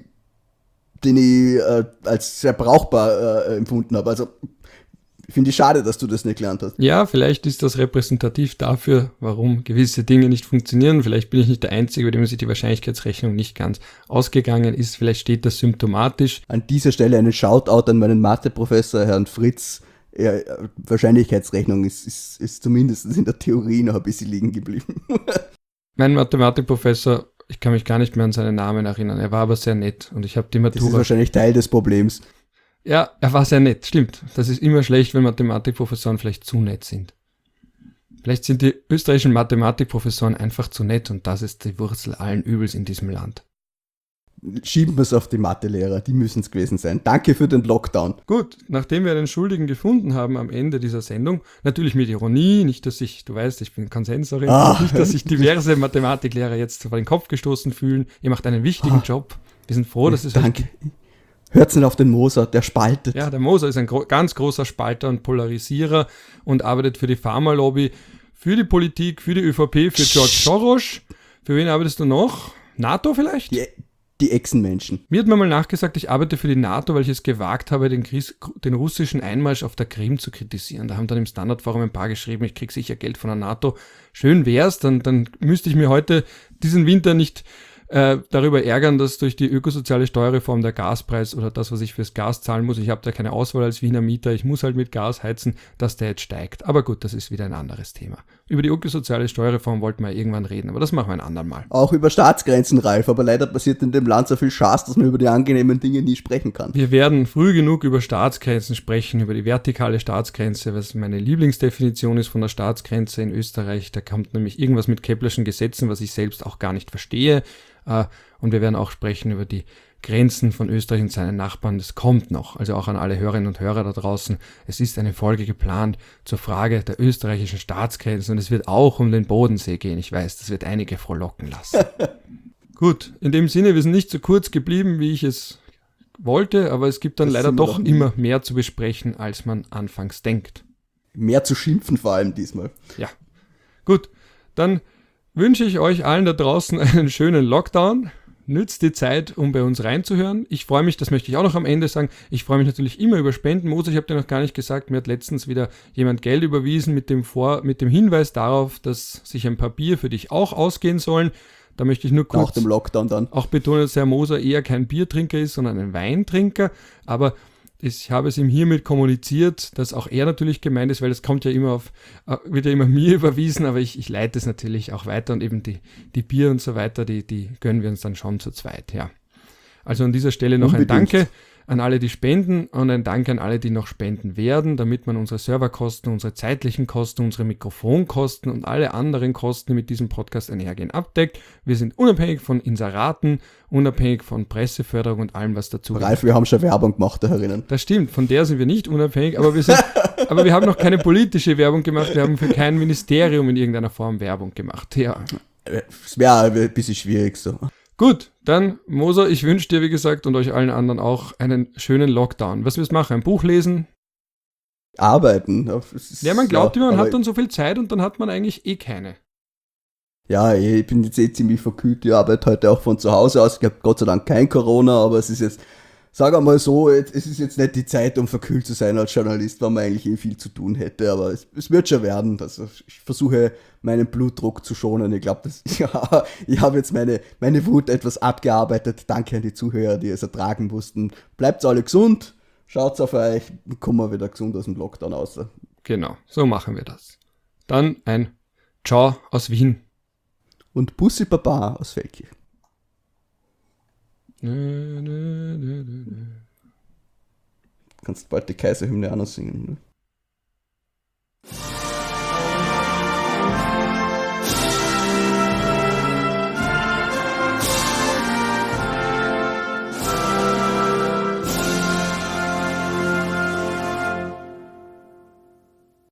ich als sehr brauchbar empfunden habe. Also finde ich schade, dass du das nicht gelernt hast. Ja, vielleicht ist das repräsentativ dafür, warum gewisse Dinge nicht funktionieren. Vielleicht bin ich nicht der Einzige, bei dem sich die Wahrscheinlichkeitsrechnung nicht ganz ausgegangen ist. Vielleicht steht das symptomatisch. An dieser Stelle einen Shoutout an meinen Matheprofessor, Herrn Fritz. Ja, Wahrscheinlichkeitsrechnung ist zumindest in der Theorie noch ein bisschen liegen geblieben. Mein Mathematikprofessor, ich kann mich gar nicht mehr an seinen Namen erinnern. Er war aber sehr nett und ich habe die Matura... Das ist wahrscheinlich Teil des Problems. Ja, er war sehr nett, stimmt. Das ist immer schlecht, wenn Mathematikprofessoren vielleicht zu nett sind. Vielleicht sind die österreichischen Mathematikprofessoren einfach zu nett und das ist die Wurzel allen Übels in diesem Land. Schieben wir es auf die Mathelehrer, die müssen es gewesen sein. Danke für den Lockdown. Gut, nachdem wir einen Schuldigen gefunden haben am Ende dieser Sendung, natürlich mit Ironie, nicht, dass ich, du weißt, ich bin Konsensorin, nicht, dass sich diverse Mathematiklehrer jetzt vor den Kopf gestoßen fühlen. Ihr macht einen wichtigen Job. Wir sind froh, dass es... Danke. Hört's nicht auf den Moser, der spaltet. Ja, der Moser ist ein ganz großer Spalter und Polarisierer und arbeitet für die Pharmalobby, für die Politik, für die ÖVP, für George Soros. Für wen arbeitest du noch? NATO vielleicht? Die Echsenmenschen. Mir hat man mal nachgesagt, ich arbeite für die NATO, weil ich es gewagt habe, den russischen Einmarsch auf der Krim zu kritisieren. Da haben dann im Standardforum ein paar geschrieben, ich kriege sicher Geld von der NATO. Schön wär's, dann müsste ich mir heute diesen Winter nicht darüber ärgern, dass durch die ökosoziale Steuerreform der Gaspreis oder das, was ich fürs Gas zahlen muss, ich habe da keine Auswahl als Wiener Mieter, ich muss halt mit Gas heizen, dass der jetzt steigt. Aber gut, das ist wieder ein anderes Thema. Über die ökosoziale Steuerreform wollten wir irgendwann reden, aber das machen wir ein andermal. Auch über Staatsgrenzen, Ralf, aber leider passiert in dem Land so viel Schaß, dass man über die angenehmen Dinge nie sprechen kann. Wir werden früh genug über Staatsgrenzen sprechen, über die vertikale Staatsgrenze, was meine Lieblingsdefinition ist von der Staatsgrenze in Österreich. Da kommt nämlich irgendwas mit Keplerschen Gesetzen, was ich selbst auch gar nicht verstehe. Und wir werden auch sprechen über die Grenzen von Österreich und seinen Nachbarn. Das kommt noch. Also auch an alle Hörerinnen und Hörer da draußen. Es ist eine Folge geplant zur Frage der österreichischen Staatsgrenzen und es wird auch um den Bodensee gehen. Ich weiß, das wird einige frohlocken lassen. Gut, in dem Sinne, wir sind nicht so kurz geblieben, wie ich es wollte, aber es gibt dann leider doch immer mehr zu besprechen, als man anfangs denkt. Mehr zu schimpfen vor allem diesmal. Ja, gut, dann wünsche ich euch allen da draußen einen schönen Lockdown. Nützt die Zeit, um bei uns reinzuhören. Ich freue mich, das möchte ich auch noch am Ende sagen, ich freue mich natürlich immer über Spenden. Moser, ich habe dir noch gar nicht gesagt, mir hat letztens wieder jemand Geld überwiesen mit dem Hinweis darauf, dass sich ein paar Bier für dich auch ausgehen sollen. Da möchte ich nur kurz nach dem Lockdown dann auch betonen, dass Herr Moser eher kein Biertrinker ist, sondern ein Weintrinker. Aber ich habe es ihm hiermit kommuniziert, dass auch er natürlich gemeint ist, weil das kommt ja immer wird ja immer mir überwiesen, aber ich leite es natürlich auch weiter und eben die Bier und so weiter, die gönnen wir uns dann schon zu zweit, ja. Also an dieser Stelle noch ein Danke an alle, die spenden und ein Danke an alle, die noch spenden werden, damit man unsere Serverkosten, unsere zeitlichen Kosten, unsere Mikrofonkosten und alle anderen Kosten, die mit diesem Podcast einhergehen, abdeckt. Wir sind unabhängig von Inseraten, unabhängig von Presseförderung und allem, was dazu Ralf, wir haben schon Werbung gemacht, da herinnen. Das stimmt, von der sind wir nicht unabhängig, aber wir haben noch keine politische Werbung gemacht, wir haben für kein Ministerium in irgendeiner Form Werbung gemacht. Ja. Es wäre ein bisschen schwierig so. Gut, dann Moser, ich wünsche dir, wie gesagt, und euch allen anderen auch einen schönen Lockdown. Was wirst du machen? Ein Buch lesen? Arbeiten. Ja, man glaubt immer, man hat dann so viel Zeit und dann hat man eigentlich keine. Ja, ich bin jetzt ziemlich verkühlt. Ich arbeite heute auch von zu Hause aus. Ich habe Gott sei Dank kein Corona, aber es ist jetzt, sag einmal so, es ist jetzt nicht die Zeit, um verkühlt zu sein als Journalist, weil man eigentlich viel zu tun hätte, aber es wird schon werden. Also ich versuche, meinen Blutdruck zu schonen. Ich glaube, ja, ich habe jetzt meine Wut etwas abgearbeitet. Danke an die Zuhörer, die es ertragen mussten. Bleibt alle gesund, schaut auf euch, kommen wir wieder gesund aus dem Lockdown raus. Genau, so machen wir das. Dann ein Ciao aus Wien. Und Bussi Baba aus Feldkirch. Kannst bald die Kaiserhymne auch noch singen. Ne?